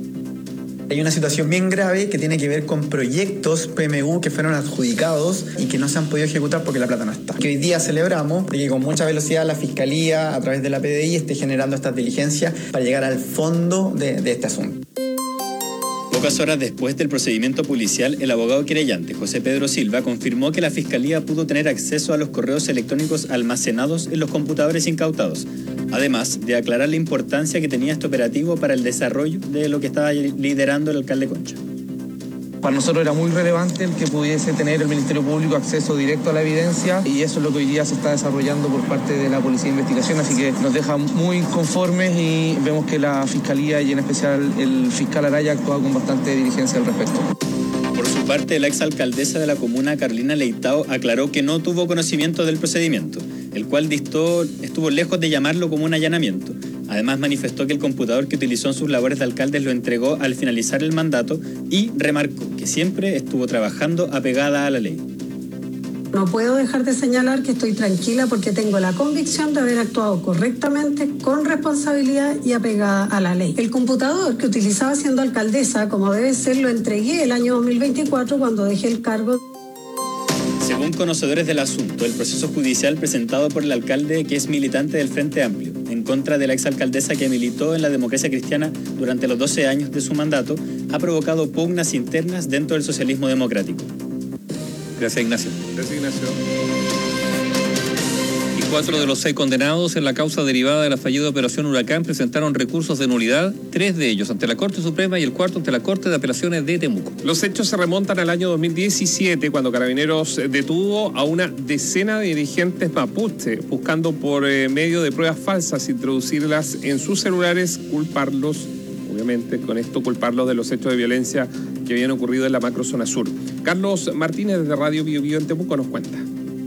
Hay una situación bien grave que tiene que ver con proyectos PMU que fueron adjudicados y que no se han podido ejecutar porque la plata no está. Que hoy día celebramos de que con mucha velocidad la Fiscalía, a través de la PDI, esté generando estas diligencias para llegar al fondo de este asunto. Pocas horas después del procedimiento policial, el abogado querellante, José Pedro Silva, confirmó que la Fiscalía pudo tener acceso a los correos electrónicos almacenados en los computadores incautados, además de aclarar la importancia que tenía este operativo para el desarrollo de lo que estaba liderando el alcalde Concha. Para nosotros era muy relevante el que pudiese tener el Ministerio Público acceso directo a la evidencia y eso es lo que hoy día se está desarrollando por parte de la Policía de Investigación, así que nos deja muy conformes y vemos que la Fiscalía y en especial el fiscal Araya ha actuado con bastante diligencia al respecto. Por su parte, la exalcaldesa de la comuna, Carolina Leitao, aclaró que no tuvo conocimiento del procedimiento, el cual estuvo lejos de llamarlo como un allanamiento. Además, manifestó que el computador que utilizó en sus labores de alcalde lo entregó al finalizar el mandato y remarcó que siempre estuvo trabajando apegada a la ley. No puedo dejar de señalar que estoy tranquila porque tengo la convicción de haber actuado correctamente, con responsabilidad y apegada a la ley. El computador que utilizaba siendo alcaldesa, como debe ser, lo entregué el año 2024 cuando dejé el cargo. Según conocedores del asunto, el proceso judicial presentado por el alcalde, que es militante del Frente Amplio, en contra de la exalcaldesa que militó en la democracia cristiana durante los 12 años de su mandato, ha provocado pugnas internas dentro del socialismo democrático. Gracias, Ignacio. Gracias, Ignacio. Y 4 de los 6 condenados en la causa derivada de la fallida operación Huracán presentaron recursos de nulidad, 3 de ellos ante la Corte Suprema y el cuarto ante la Corte de Apelaciones de Temuco. Los hechos se remontan al año 2017, cuando Carabineros detuvo a una decena de dirigentes mapuche, buscando por medio de pruebas falsas introducirlas en sus celulares, culparlos de los hechos de violencia que habían ocurrido en la macrozona sur. Carlos Martínez, desde Radio Bio Bio en Temuco, nos cuenta.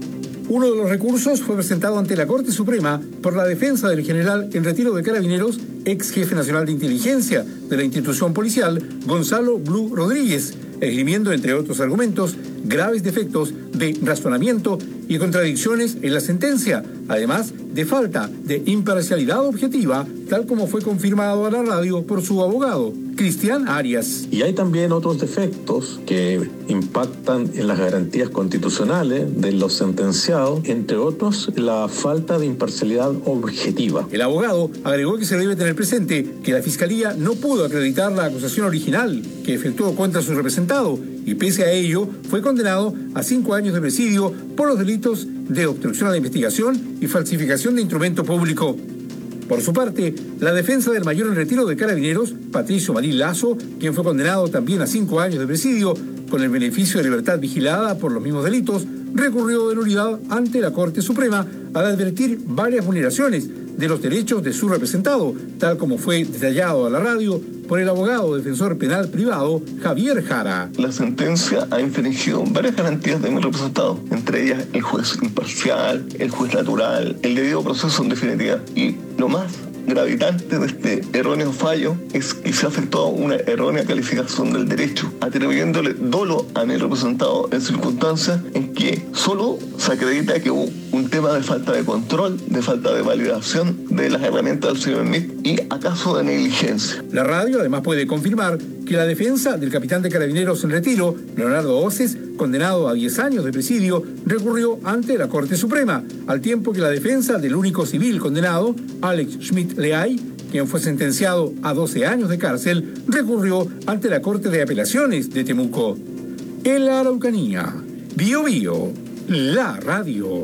Uno de los recursos fue presentado ante la Corte Suprema por la defensa del general en retiro de Carabineros, ex jefe nacional de inteligencia de la institución policial, Gonzalo Blue Rodríguez, esgrimiendo, entre otros argumentos, graves defectos de razonamiento y contradicciones en la sentencia, además de falta de imparcialidad objetiva, tal como fue confirmado a la radio por su abogado, Cristian Arias. Y hay también otros defectos que impactan en las garantías constitucionales de los sentenciados, entre otros la falta de imparcialidad objetiva. El abogado agregó que se debe tener presente que la Fiscalía no pudo acreditar la acusación original que efectuó contra su representado y pese a ello fue condenado a 5 años de presidio por los delitos de obstrucción a la investigación y falsificación de instrumento público. Por su parte, la defensa del mayor en retiro de Carabineros, Patricio Marín Lazo, quien fue condenado también a 5 años de presidio con el beneficio de libertad vigilada por los mismos delitos, recurrió de nulidad ante la Corte Suprema al advertir varias vulneraciones de los derechos de su representado, tal como fue detallado a la radio por el abogado defensor penal privado Javier Jara. La sentencia ha infringido varias garantías de mi representado, entre ellas el juez imparcial, el juez natural, el debido proceso en definitiva. Y lo más gravitante de este erróneo fallo es que se ha efectuado una errónea calificación del derecho, atribuyéndole dolo a mi representado en circunstancias en que solo se acredita que hubo un tema de falta de control, de falta de validación de las herramientas del señor Smith y acaso de negligencia. La radio además puede confirmar que la defensa del capitán de Carabineros en retiro, Leonardo Oces, condenado a 10 años de presidio, recurrió ante la Corte Suprema, al tiempo que la defensa del único civil condenado, Alex Schmidt Leay, quien fue sentenciado a 12 años de cárcel, recurrió ante la Corte de Apelaciones de Temuco. En la Araucanía, Bio Bio, la radio.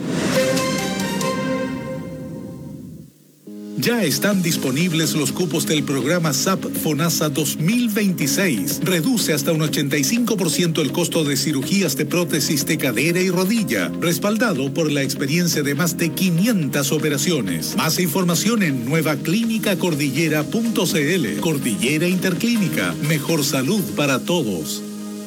Ya están disponibles los cupos del programa SAP FONASA 2026. Reduce hasta un 85% el costo de cirugías de prótesis de cadera y rodilla, respaldado por la experiencia de más de 500 operaciones. Más información en nuevaclínicacordillera.cl. Cordillera Interclínica, mejor salud para todos.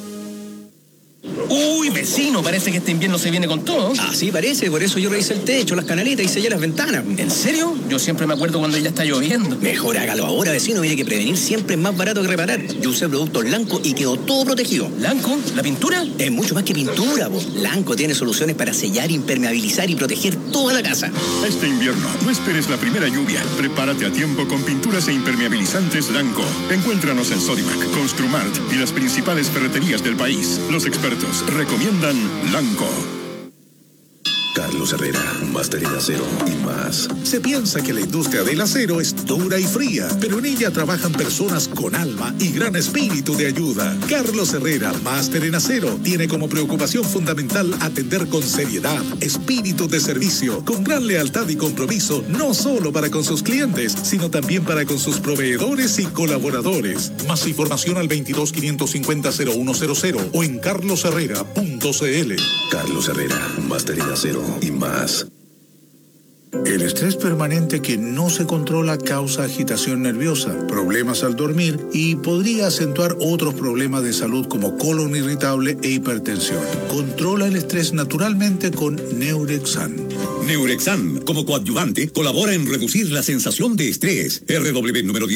Uy, vecino, parece que este invierno se viene con todo. Así parece, por eso yo revisé el techo, las canaletas y sellé las ventanas. ¿En serio? Yo siempre me acuerdo cuando ya está lloviendo. Mejor hágalo ahora, vecino, mire que prevenir siempre es más barato que reparar. Yo usé productos Lanco y quedó todo protegido. ¿Lanco? ¿La pintura? Es mucho más que pintura, po. Lanco tiene soluciones para sellar, impermeabilizar y proteger toda la casa. Este invierno, no esperes la primera lluvia. Prepárate a tiempo con pinturas e impermeabilizantes Lanco. Encuéntranos en Sodimac, Construmart y las principales ferreterías del país. Los expertos recomiendan Lanco. Carlos Herrera, máster en acero y más. Se piensa que la industria del acero es dura y fría, pero en ella trabajan personas con alma y gran espíritu de ayuda. Carlos Herrera, máster en acero, tiene como preocupación fundamental atender con seriedad, espíritu de servicio, con gran lealtad y compromiso, no solo para con sus clientes, sino también para con sus proveedores y colaboradores. Más información al 22-550-0100 o en carlosherrera.cl. Carlos Herrera, máster en acero y más. El estrés permanente que no se controla causa agitación nerviosa, problemas al dormir y podría acentuar otros problemas de salud como colon irritable e hipertensión. Controla el estrés naturalmente con Neurexan. Neurexan, como coadyuvante, colabora en reducir la sensación de estrés. RW número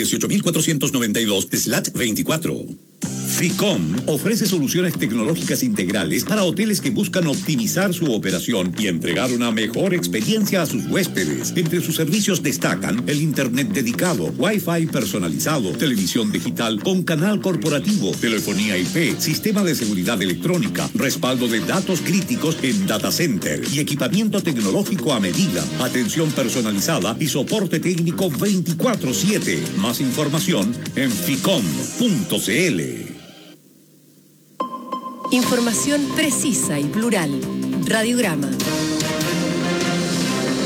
18492/24. FICOM ofrece soluciones tecnológicas integrales para hoteles que buscan optimizar su operación y entregar una mejor experiencia a sus huéspedes. Entre sus servicios destacan el internet dedicado, Wi-Fi personalizado, televisión digital con canal corporativo, telefonía IP, sistema de seguridad electrónica, respaldo de datos críticos en data center y equipamiento tecnológico a medida, atención personalizada y soporte técnico 24/7. Más información en ficom.cl. Información precisa y plural. Radiograma.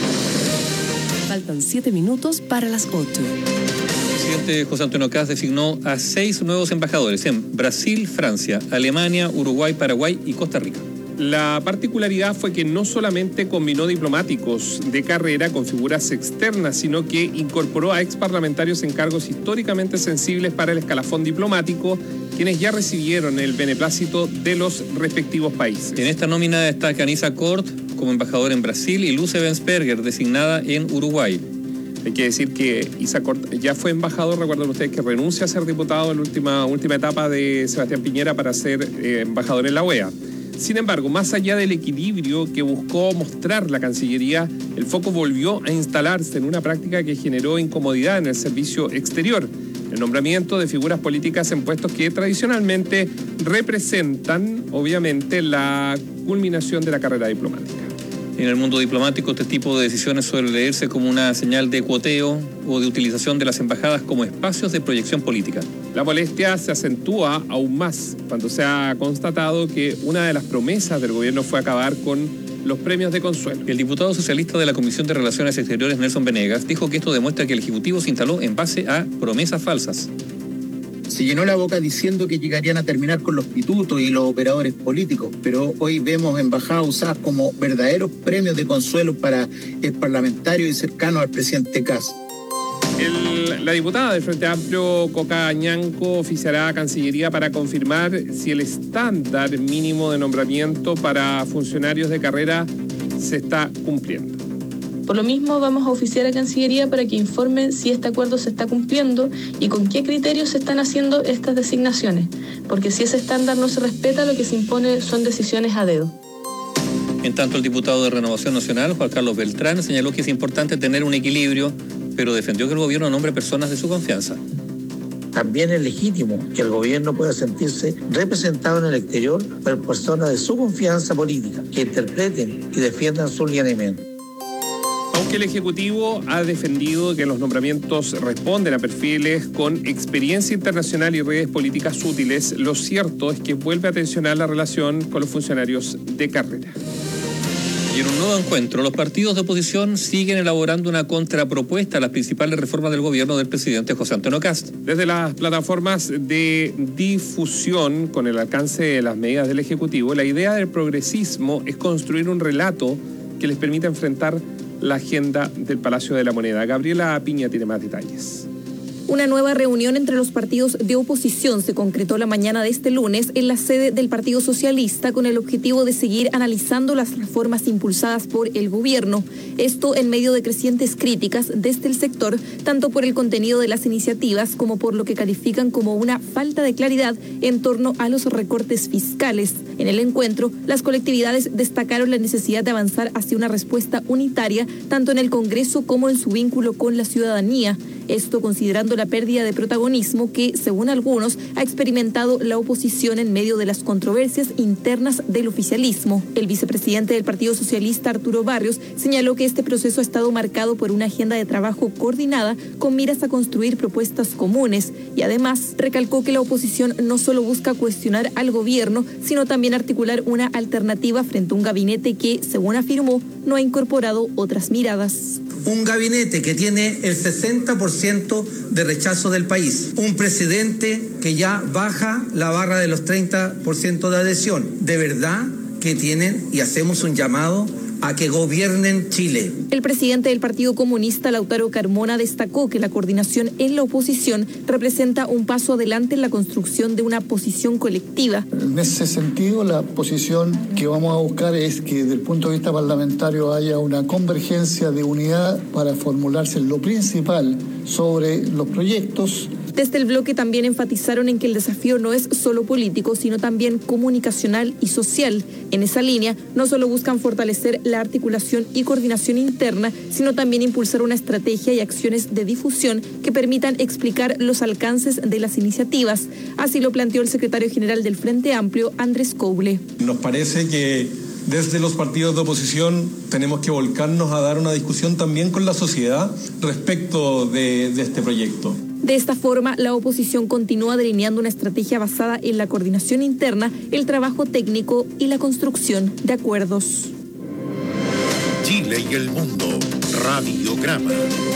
Faltan 7 minutos para las 8. El presidente José Antonio Kast designó a 6 nuevos embajadores en Brasil, Francia, Alemania, Uruguay, Paraguay y Costa Rica. La particularidad fue que no solamente combinó diplomáticos de carrera con figuras externas, sino que incorporó a exparlamentarios en cargos históricamente sensibles para el escalafón diplomático, quienes ya recibieron el beneplácito de los respectivos países. En esta nómina destaca Anissa Cort como embajador en Brasil y Luce Bensperger, designada en Uruguay. Hay que decir que Isa Cort ya fue embajador. Recuerden ustedes que renuncia a ser diputado en la última etapa de Sebastián Piñera para ser embajador en la OEA. Sin embargo, más allá del equilibrio que buscó mostrar la Cancillería, el foco volvió a instalarse en una práctica que generó incomodidad en el servicio exterior: el nombramiento de figuras políticas en puestos que tradicionalmente representan, obviamente, la culminación de la carrera diplomática. En el mundo diplomático, este tipo de decisiones suele leerse como una señal de cuoteo o de utilización de las embajadas como espacios de proyección política. La molestia se acentúa aún más cuando se ha constatado que una de las promesas del gobierno fue acabar con los premios de consuelo. El diputado socialista de la Comisión de Relaciones Exteriores, Nelson Venegas, dijo que esto demuestra que el Ejecutivo se instaló en base a promesas falsas. Se llenó la boca diciendo que llegarían a terminar con los pitutos y los operadores políticos, pero hoy vemos embajadas usadas como verdaderos premios de consuelo para el parlamentario y cercano al presidente Kast. La diputada del Frente Amplio, Coca Ñanco, oficiará a Cancillería para confirmar si el estándar mínimo de nombramiento para funcionarios de carrera se está cumpliendo. Por lo mismo, vamos a oficiar a Cancillería para que informen si este acuerdo se está cumpliendo y con qué criterios se están haciendo estas designaciones, porque si ese estándar no se respeta, lo que se impone son decisiones a dedo. En tanto, el diputado de Renovación Nacional, Juan Carlos Beltrán, señaló que es importante tener un equilibrio, pero defendió que el gobierno nombre personas de su confianza. También es legítimo que el gobierno pueda sentirse representado en el exterior por personas de su confianza política, que interpreten y defiendan sus lineamientos. Aunque el Ejecutivo ha defendido que los nombramientos responden a perfiles con experiencia internacional y redes políticas útiles, lo cierto es que vuelve a tensionar la relación con los funcionarios de carrera. Y en un nuevo encuentro, los partidos de oposición siguen elaborando una contrapropuesta a las principales reformas del gobierno del presidente José Antonio Kast. Desde las plataformas de difusión con el alcance de las medidas del Ejecutivo, la idea del progresismo es construir un relato que les permita enfrentar la agenda del Palacio de la Moneda. Gabriela Piña tiene más detalles. Una nueva reunión entre los partidos de oposición se concretó la mañana de este lunes en la sede del Partido Socialista con el objetivo de seguir analizando las reformas impulsadas por el gobierno. Esto en medio de crecientes críticas desde el sector, tanto por el contenido de las iniciativas como por lo que califican como una falta de claridad en torno a los recortes fiscales. En el encuentro, las colectividades destacaron la necesidad de avanzar hacia una respuesta unitaria, tanto en el Congreso como en su vínculo con la ciudadanía. Esto considerando la pérdida de protagonismo que, según algunos, ha experimentado la oposición en medio de las controversias internas del oficialismo. El vicepresidente del Partido Socialista, Arturo Barrios, señaló que este proceso ha estado marcado por una agenda de trabajo coordinada con miras a construir propuestas comunes y además recalcó que la oposición no solo busca cuestionar al gobierno, sino también articular una alternativa frente a un gabinete que, según afirmó, no ha incorporado otras miradas. Un gabinete que tiene el 60% de rechazo del país. Un presidente que ya baja la barra de los 30% de adhesión. De verdad que tienen y hacemos un llamado a que gobiernen Chile. El presidente del Partido Comunista, Lautaro Carmona, destacó que la coordinación en la oposición representa un paso adelante en la construcción de una posición colectiva. En ese sentido, la posición que vamos a buscar es que desde el punto de vista parlamentario haya una convergencia de unidad para formularse lo principal sobre los proyectos. Desde el bloque también enfatizaron en que el desafío no es solo político, sino también comunicacional y social. En esa línea, no solo buscan fortalecer la articulación y coordinación interna, sino también impulsar una estrategia y acciones de difusión que permitan explicar los alcances de las iniciativas. Así lo planteó el secretario general del Frente Amplio, Andrés Couble. Nos parece que desde los partidos de oposición tenemos que volcarnos a dar una discusión también con la sociedad respecto de este proyecto. De esta forma, la oposición continúa delineando una estrategia basada en la coordinación interna, el trabajo técnico y la construcción de acuerdos. Chile y el mundo. Radiograma.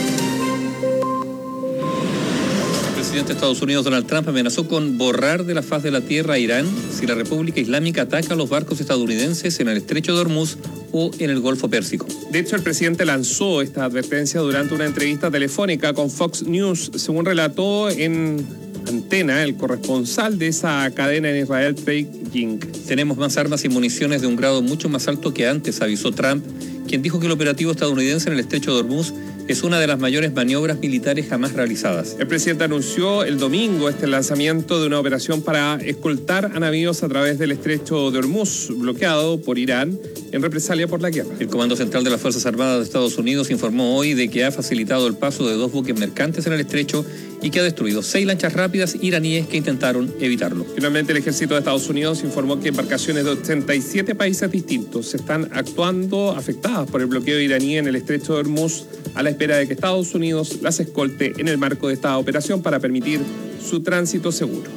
El presidente de Estados Unidos, Donald Trump, amenazó con borrar de la faz de la tierra a Irán si la República Islámica ataca a los barcos estadounidenses en el Estrecho de Hormuz o en el Golfo Pérsico. De hecho, el presidente lanzó esta advertencia durante una entrevista telefónica con Fox News, según relató en Antena el corresponsal de esa cadena en Israel, Trey Gink. Tenemos más armas y municiones de un grado mucho más alto que antes, avisó Trump, quien dijo que el operativo estadounidense en el Estrecho de Hormuz es una de las mayores maniobras militares jamás realizadas. El presidente anunció el domingo el lanzamiento de una operación para escoltar a navíos a través del Estrecho de Hormuz, bloqueado por Irán en represalia por la guerra. El Comando Central de las Fuerzas Armadas de Estados Unidos informó hoy de que ha facilitado el paso de 2 buques mercantes en el estrecho y que ha destruido 6 lanchas rápidas iraníes que intentaron evitarlo. Finalmente, el ejército de Estados Unidos informó que embarcaciones de 87 países distintos están actuando afectadas por el bloqueo iraní en el Estrecho de Hormuz, a la espera de que Estados Unidos las escolte en el marco de esta operación para permitir su tránsito seguro.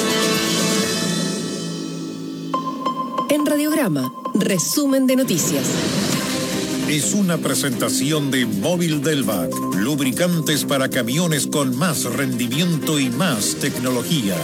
En Radiograma, resumen de noticias. Es una presentación de Móvil Delvac, lubricantes para camiones con más rendimiento y más tecnología.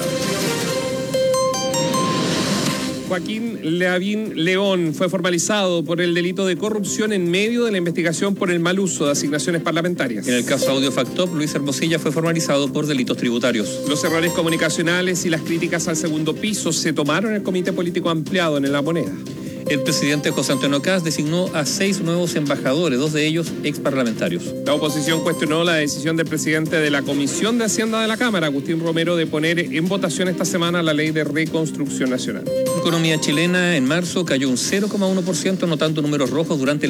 Joaquín Lavín León fue formalizado por el delito de corrupción en medio de la investigación por el mal uso de asignaciones parlamentarias. En el caso Audio Factop, Luis Hermosilla fue formalizado por delitos tributarios. Los errores comunicacionales y las críticas al segundo piso se tomaron en el Comité Político Ampliado en La Moneda. El presidente José Antonio Kast designó a 6 nuevos embajadores, 2 de ellos exparlamentarios. La oposición cuestionó la decisión del presidente de la Comisión de Hacienda de la Cámara, Agustín Romero, de poner en votación esta semana la Ley de Reconstrucción Nacional. La economía chilena en marzo cayó un 0,1%, anotando números rojos durante el